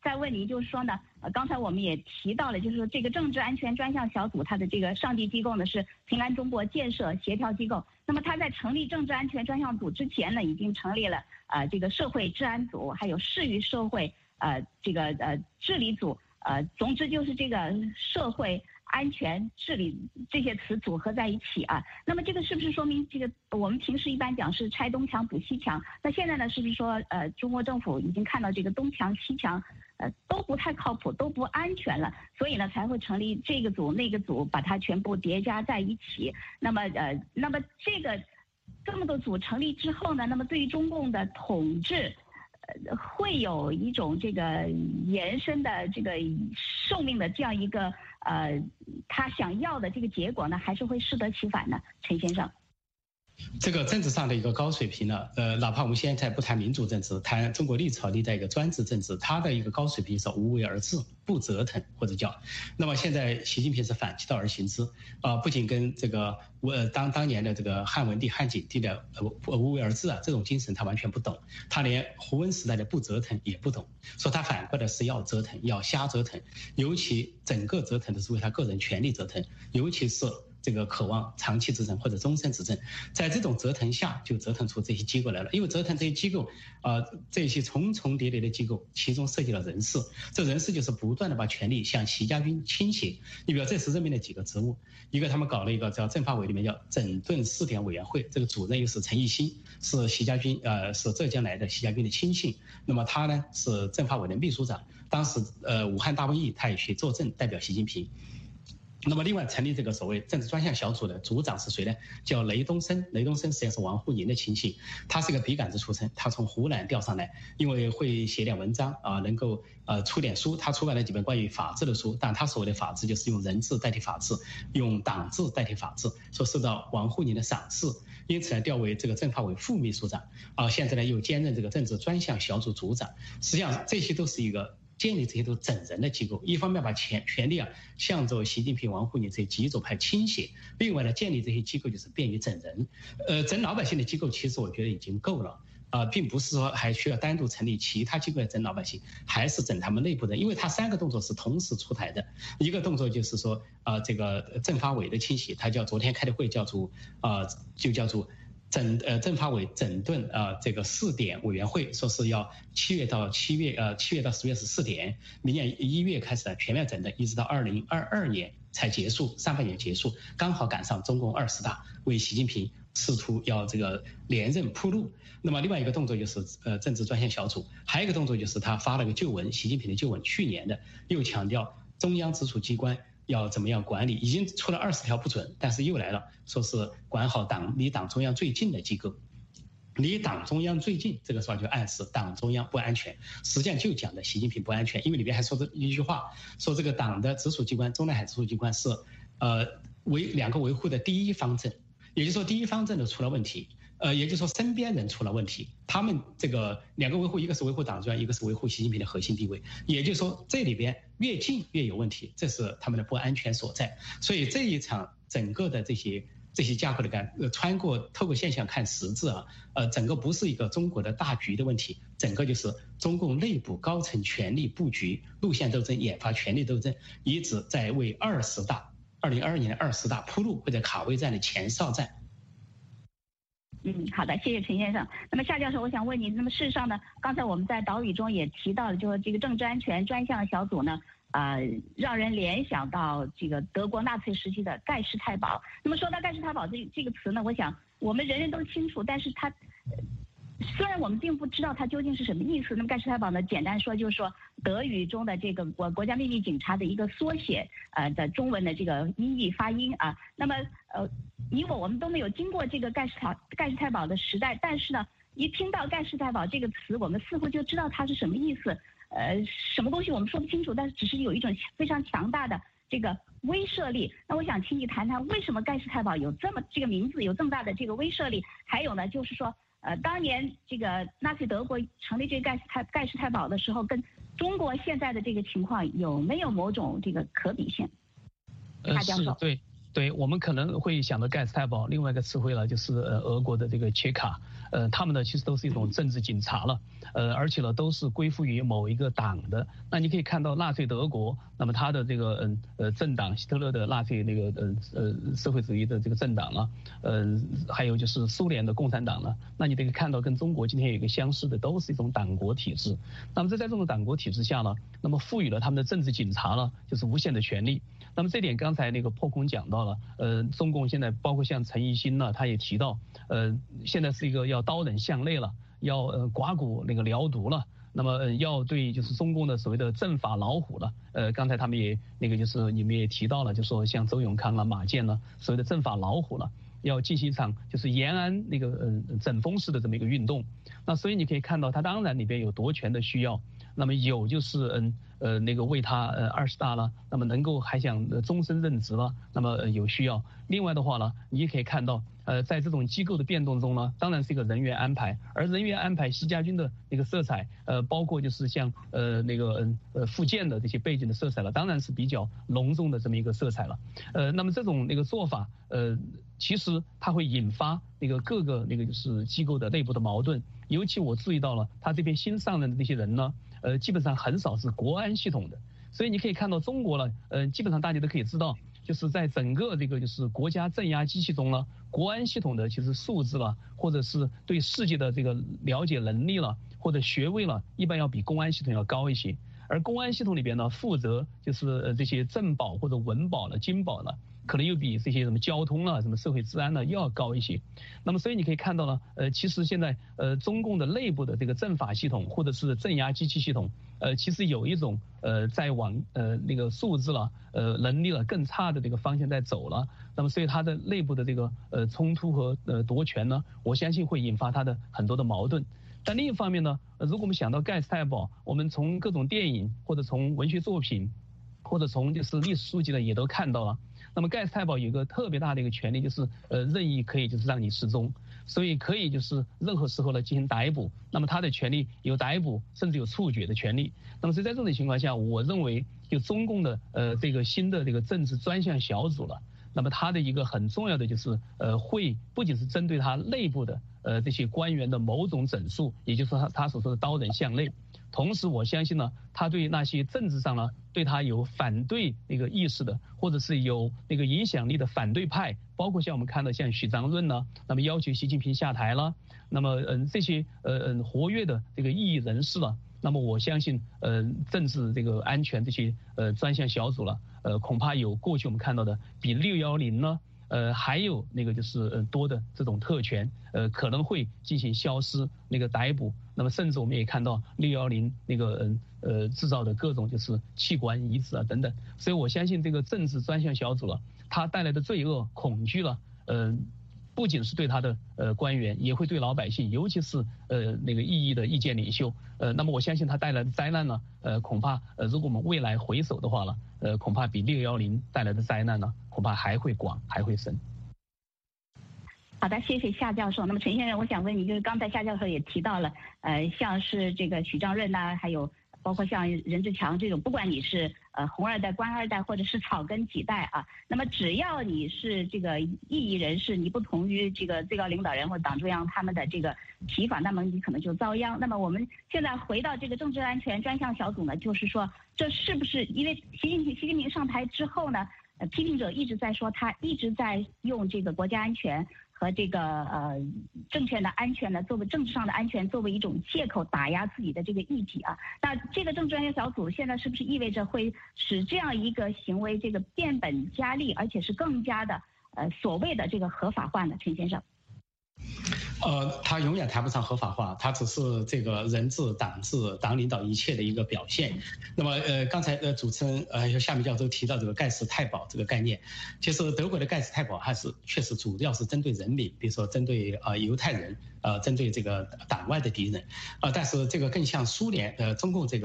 再问您，就是说呢，呃，刚才我们也提到了，就是说这个政治安全专项小组它的这个上级机构呢是平安中国建设协调机构。那么它在成立政治安全专项组之前呢，已经成立了呃这个社会治安组，还有市域社会呃这个呃治理组，呃，总之就是这个社会安全治理这些词组合在一起啊。那么这个是不是说明这个我们平时一般讲是拆东墙补西墙？那现在呢，是不是说呃中国政府已经看到这个东墙西墙呃都不太靠谱，都不安全了，所以呢才会成立这个组那个组，把它全部叠加在一起。那么呃，那么这个这么多组成立之后呢，那么对于中共的统治。呃，会有一种这个延伸的这个寿命的这样一个呃，他想要的这个结果呢，还是会适得其反呢？陈先生， 这个政治上的一个高水平呢，呃，哪怕我们现在不谈民主政治，谈中国历朝历代一个专制政治，它的一个高水平是无为而治，不折腾或者叫。那么现在习近平是反其道而行之，啊、呃，不仅跟这个呃当当年的这个汉文帝、汉景帝的呃无为而治啊这种精神他完全不懂，他连胡温时代的不折腾也不懂，说他反过来是要折腾，要瞎折腾，尤其整个折腾的是为他个人权利折腾，尤其是。这个渴望长期执政或者终身执政，在这种折腾下，就折腾出这些机构来了。因为折腾这些机构，呃，这些重重叠叠的机构，其中涉及了人事，这人事就是不断的把权力向习家军倾斜。你比如这次任命了几个职务，一个他们搞了一个叫政法委里面叫整顿试点委员会，这个主任又是陈毅新，是习家军呃是浙江来的习家军的亲信。那么他呢是政法委的秘书长，当时呃武汉大瘟疫他也去坐镇代表习近平。那么另外成立这个所谓政治专项小组的组长是谁呢？叫雷东升。雷东升实际上是王沪宁的亲信，他是个笔杆子出身，他从湖南调上来，因为会写点文章啊，能够呃出点书，他出版了几本关于法治的书，但他所谓的法治就是用人治代替法治，用党治代替法治，说受到王沪宁的赏识，因此呢调为这个政法委副秘书长啊，现在呢又兼任这个政治专项小组组长。实际上这些都是一个。建立这些都整人的机构，一方面把权权力啊向着习近平、王沪宁这些极左派倾斜，另外呢建立这些机构就是便于整人，呃，整老百姓的机构其实我觉得已经够了啊、呃，并不是说还需要单独成立其他机构来整老百姓，还是整他们内部人，因为他三个动作是同时出台的，一个动作就是说啊、呃、这个政法委的倾斜，他叫昨天开的会叫做啊、呃、就叫做。整呃政法委整顿啊、呃、这个试点委员会，说是要七月到七月呃七月到十月是试点，明年一月开始全面整顿，一直到二零二二年才结束，上半年结束，刚好赶上中共二十大，为习近平试图要这个连任铺路。那么另外一个动作就是呃政治专项小组，还有一个动作就是他发了个旧文，习近平的旧文，去年的，又强调中央直属机关。要怎么样管理？已经出了二十条不准，但是又来了，说是管好党离党中央最近的机构，离党中央最近，这个时候就暗示党中央不安全。实际上就讲的习近平不安全，因为里边还说这一句话，说这个党的直属机关，中南海直属机关是呃维两个维护的第一方阵，也就是说第一方阵的出了问题。呃，也就是说身边人出了问题，他们这个两个维护，一个是维护党中央，一个是维护习近平的核心地位。也就是说，这里边越近越有问题，这是他们的不安全所在。所以这一场整个的这些这些架构的干，呃，穿过透过现象看实质啊，呃，整个不是一个中国的大局的问题，整个就是中共内部高层权力布局、路线斗争、研发权力斗争，一直在为二十大、二零二二年的二十大铺路，或者卡位战的前哨战。 嗯，好的，谢谢陈先生。那么夏教授，我想问您，那么事实上呢，刚才我们在导语中也提到了，就是这个政治安全专项小组呢，呃，让人联想到这个德国纳粹时期的盖世太保。那么说到盖世太保这这个词呢，我想我们人人都清楚，但是它虽然我们并不知道它究竟是什么意思。那么盖世太保呢，简单说就是说德语中的这个国国家秘密警察的一个缩写，呃的中文的这个音译发音啊。那么呃。你我我们都没有经过这个盖世太盖世太保的时代，但是呢，一听到盖世太保这个词，我们似乎就知道它是什么意思。呃，什么东西我们说不清楚，但是只是有一种非常强大的这个威慑力。那我想请你谈谈，为什么盖世太保有这么这个名字有这么大的这个威慑力？还有呢，就是说，呃，当年这个纳粹德国成立这个盖世太盖世太保的时候，跟中国现在的这个情况有没有某种这个可比性？ 呃，是对。 对，我们可能会想到盖茨太保，另外一个词汇呢，就是呃俄国的这个切卡，呃，他们呢其实都是一种政治警察了，呃，而且呢都是归附于某一个党的。那你可以看到纳粹德国，那么他的这个嗯呃政党，希特勒的纳粹那个呃呃社会主义的这个政党了，呃，还有就是苏联的共产党了。那你可以看到跟中国今天有一个相似的，都是一种党国体制。那么在这种党国体制下呢，那么赋予了他们的政治警察呢，就是无限的权利。那么这点刚才那个破空讲到了，呃，中共现在包括像陈毅新呢，他也提到，呃，现在是一个要刀刃向内了，要呃刮骨那个疗毒了，那么、呃、要对就是中共的所谓的政法老虎了，呃，刚才他们也那个就是你们也提到了，就说像周永康啊、马建呢，所谓的政法老虎了，要进行一场就是延安那个呃整风式的这么一个运动。那所以你可以看到，它当然里边有夺权的需要。那么有就是嗯呃那个为他呃二十大了，那么能够还想呃终身任职了，那么、呃、有需要。另外的话呢，你也可以看到，呃在这种机构的变动中呢，当然是一个人员安排，而人员安排习家军的那个色彩，呃包括就是像呃那个嗯呃福建的这些背景的色彩了，当然是比较隆重的这么一个色彩了。呃那么这种那个做法，呃其实它会引发那个各个那个就是机构的内部的矛盾，尤其我注意到了，他这边新上任的这些人呢。呃，基本上很少是国安系统的，所以你可以看到中国呢，呃，基本上大家都可以知道，就是在整个这个就是国家镇压机器中呢，国安系统的其实素质了，或者是对世界的这个了解能力了，或者学位了，一般要比公安系统要高一些。而公安系统里边呢，负责就是呃这些政保或者文保了、经保了。可能又比这些什么交通啊、什么社会治安呢又要高一些。那么，所以你可以看到呢，呃，其实现在呃中共的内部的这个政法系统或者是镇压机器系统，呃，其实有一种呃在往呃那个素质了、呃能力了更差的这个方向在走了。那么，所以它的内部的这个呃冲突和呃夺权呢，我相信会引发它的很多的矛盾。但另一方面呢，呃，如果我们想到盖茨太保，我们从各种电影或者从文学作品，或者从就是历史书籍呢，也都看到了。那么盖茨太保有一个特别大的一个权利，就是呃任意可以就是让你失踪，所以可以就是任何时候呢进行逮捕。那么他的权利有逮捕，甚至有处决的权利。那么所以在这种情况下，我认为就中共的呃这个新的这个政治专项小组了，那么他的一个很重要的就是呃会不仅是针对他内部的呃这些官员的某种整肃，也就是说他他所说的刀刃向内。同时，我相信呢，他对那些政治上呢，对他有反对那个意识的，或者是有那个影响力的反对派，包括像我们看到像许章润呢，那么要求习近平下台了，那么嗯这些呃嗯活跃的这个异议人士了，那么我相信呃政治这个安全这些呃专项小组了，呃恐怕有过去我们看到的比六幺零呢。呃，还有那个就是呃多的这种特权，呃可能会进行消失、那个逮捕。那么甚至我们也看到六幺零那个嗯呃制造的各种就是器官移植啊等等。所以我相信这个政治专项小组了，它带来的罪恶、恐惧了，呃不仅是对他的呃官员，也会对老百姓，尤其是呃那个异议的意见领袖。呃，那么我相信它带来的灾难呢，呃恐怕呃如果我们未来回首的话了，呃恐怕比六幺零带来的灾难呢，恐怕还会广，还会深。 好的，谢谢夏教授。那么陈先生，我想问你，就是刚才夏教授也提到了，呃，像是这个许章润呐，还有包括像任志强这种，不管你是呃红二代、官二代，或者是草根几代啊，那么只要你是这个异议人士，你不同于这个最高领导人或者党中央他们的这个提法，那么你可能就遭殃。那么我们现在回到这个政治安全专项小组呢，就是说这是不是因为习近平习近平上台之后呢，呃，批评者一直在说他一直在用这个国家安全和这个呃政权的安全呢，作为政治上的安全作为一种借口打压自己的这个议题啊。那这个政治专项小组现在是不是意味着会使这样一个行为这个变本加厉，而且是更加的呃所谓的这个合法化呢？陈先生。 呃，他永远谈不上合法化，他只是这个人治、党治、党领导一切的一个表现。那么，呃，刚才呃主持人呃夏明教授提到这个盖茨太保这个概念，其实德国的盖茨太保还是确实主要是针对人民，比如说针对呃犹太人，呃针对这个党外的敌人，啊、呃，但是这个更像苏联呃中共这个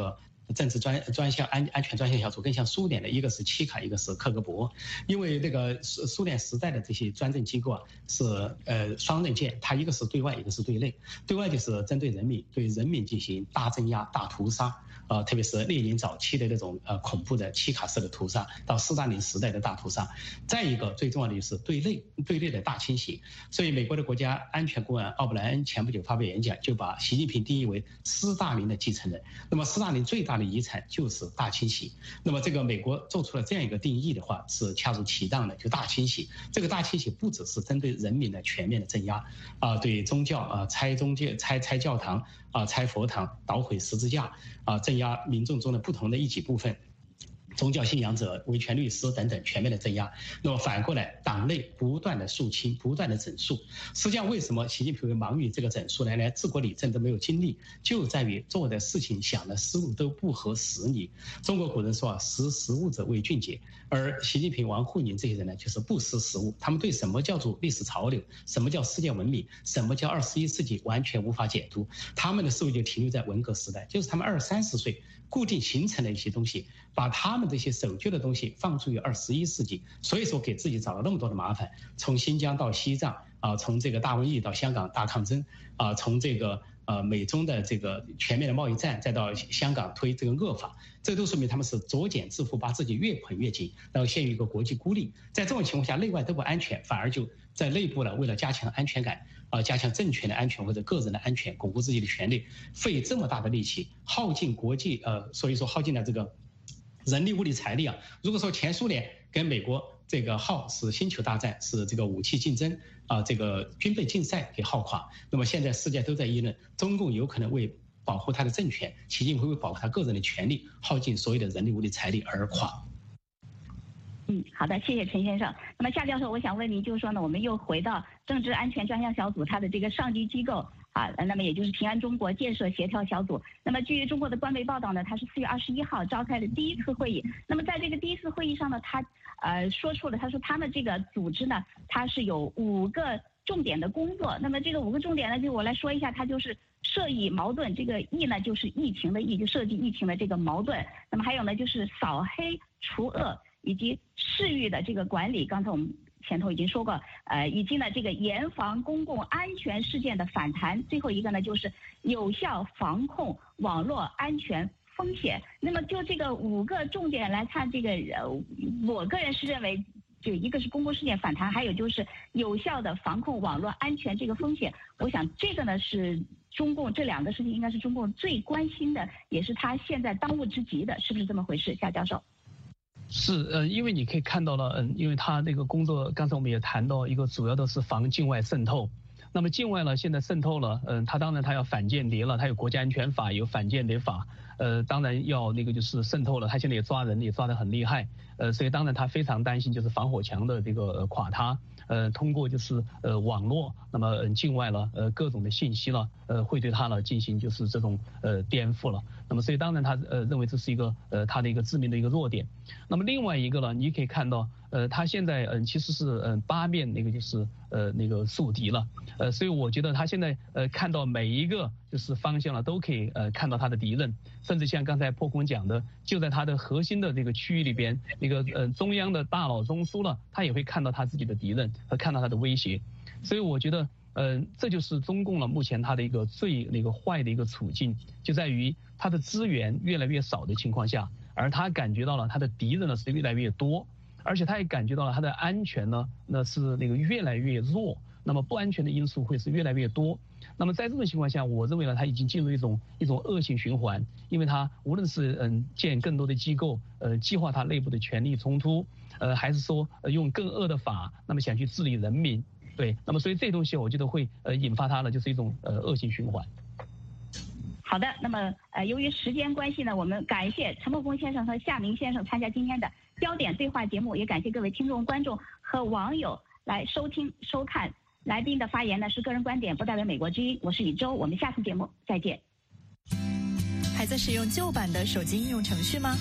政治专专项安安全专项小组更像苏联的，一个是契卡，一个是克格勃。因为那个苏苏联时代的这些专政机构啊，是呃双刃剑，它一个是对外，一个是对内。对外就是针对人民，对人民进行大镇压、大屠杀。呃，特别是列宁早期的那种呃恐怖的契卡式的屠杀，到斯大林时代的大屠杀。再一个最重要的就是对内，对内的大清洗。所以美国的国家安全顾问奥布莱恩前不久发表演讲，就把习近平定义为斯大林的继承人。那么斯大林最大的遗产就是大清洗。那么这个美国做出了这样一个定义的话，是恰如其当的，就大清洗。这个大清洗不只是针对人民的全面的镇压，啊、呃，对宗教啊、呃、拆宗教、拆拆教堂啊、呃、拆佛堂、捣毁十字架啊、呃、镇压民众中的不同的一己部分。宗教信仰者、维权律师等等全面的镇压。那么反过来，党内不断的肃清，不断的整肃。实际上，为什么习近平会忙于这个整肃呢？连治国理政都没有精力，就在于做的事情、想的思路都不合时宜。中国古人说啊，识时务者为俊杰。而习近平、王沪宁这些人呢，就是不识时务。他们对什么叫做历史潮流，什么叫世界文明，什么叫二十一世纪，完全无法解读。他们的思维就停留在文革时代，就是他们二三十岁固定形成的一些东西，把他们这些守旧的东西放诸于二十一世纪，所以说给自己找了那么多的麻烦，从新疆到西藏啊，从这个大瘟疫到香港大抗争啊，从这个呃美中的这个全面的贸易战，再到香港推这个恶法，这都说明他们是作茧自缚，把自己越捆越紧，然后陷于一个国际孤立。在这种情况下，内外都不安全，反而就在内部呢，为了加强安全感。啊，加强政权的安全或者个人的安全，巩固自己的权利，费这么大的力气，耗尽国际呃，所以说耗尽了这个人力、物力、财力啊。如果说前苏联跟美国这个耗是星球大战，是这个武器竞争啊，这个军备竞赛给耗垮，那么现在世界都在议论，中共有可能为保护他的政权，习近平为保护他个人的权利，耗尽所有的人力、物力、财力而垮。 嗯，好的，谢谢陈先生。那么夏教授，我想问您，就是说呢，我们又回到政治安全专项小组它的这个上级机构啊，那么也就是平安中国建设协调小组。那么据中国的官媒报道呢，它是四月二十一号召开了第一次会议。那么在这个第一次会议上呢，他呃说出了，他说他们这个组织呢，它是有五个重点的工作。那么这个五个重点呢，就我来说一下，它就是涉疫矛盾，这个疫呢就是疫情的疫，就涉及疫情的这个矛盾。那么还有呢就是扫黑除恶，以及市域的这个管理，刚才我们前头已经说过，呃，以及呢这个严防公共安全事件的反弹，最后一个呢就是有效防控网络安全风险。那么就这个五个重点来看，这个呃，我个人是认为，就一个是公共事件反弹，还有就是有效的防控网络安全这个风险。我想这个呢是中共这两个事情应该是中共最关心的，也是他现在当务之急的，是不是这么回事，夏教授？ 是，呃，因为你可以看到了，嗯，因为他那个工作，刚才我们也谈到一个主要的是防境外渗透。那么境外呢，现在渗透了，嗯，他当然他要反间谍了，他有国家安全法，有反间谍法，呃，当然要那个就是渗透了，他现在也抓人，也抓得很厉害，呃，所以当然他非常担心就是防火墙的这个垮塌。呃，通过就是呃网络，那么、呃、境外了呃各种的信息了，呃会对他呢进行就是这种呃颠覆了。那么所以当然他呃认为这是一个呃他的一个致命的一个弱点。那么另外一个呢，你可以看到呃他现在嗯、呃、其实是嗯、呃、八面那个就是呃那个宿敌了，呃所以我觉得他现在呃看到每一个就是方向了都可以呃看到他的敌人，甚至像刚才破空讲的，就在他的核心的这个区域里边，那个呃中央的大佬中枢了，他也会看到他自己的敌人。和看到他的威胁，所以我觉得，呃，这就是中共了目前他的一个最那个坏的一个处境，就在于他的资源越来越少的情况下，而他感觉到了他的敌人呢是越来越多，而且他也感觉到了他的安全呢那是那个越来越弱，那么不安全的因素会是越来越多。那么在这种情况下，我认为呢，他已经进入一种一种恶性循环，因为他无论是嗯建更多的机构，呃，激化他内部的权力冲突。呃，还是说、呃、用更恶的法，那么想去治理人民，对，那么所以这东西我觉得会呃引发它呢，就是一种呃恶性循环。 好的，那么呃由于时间关系呢，我们感谢陈木公先生和夏明先生参加今天的焦点对话节目，也感谢各位听众、观众和网友来收听收看。来宾的发言呢是个人观点，不代表美国之音。我是宇宙，我们下次节目再见。 还在使用旧版的手机应用程序吗？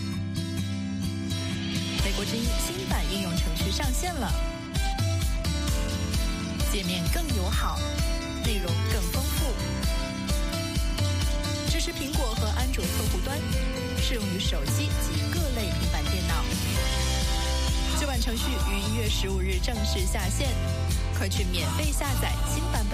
美国之音新版应用程序上线了，界面更友好，内容更丰富，支持苹果和安卓客户端， 适用于手机及各类平板电脑。旧版程序于一月十五日正式下线，快去免费下载新版本。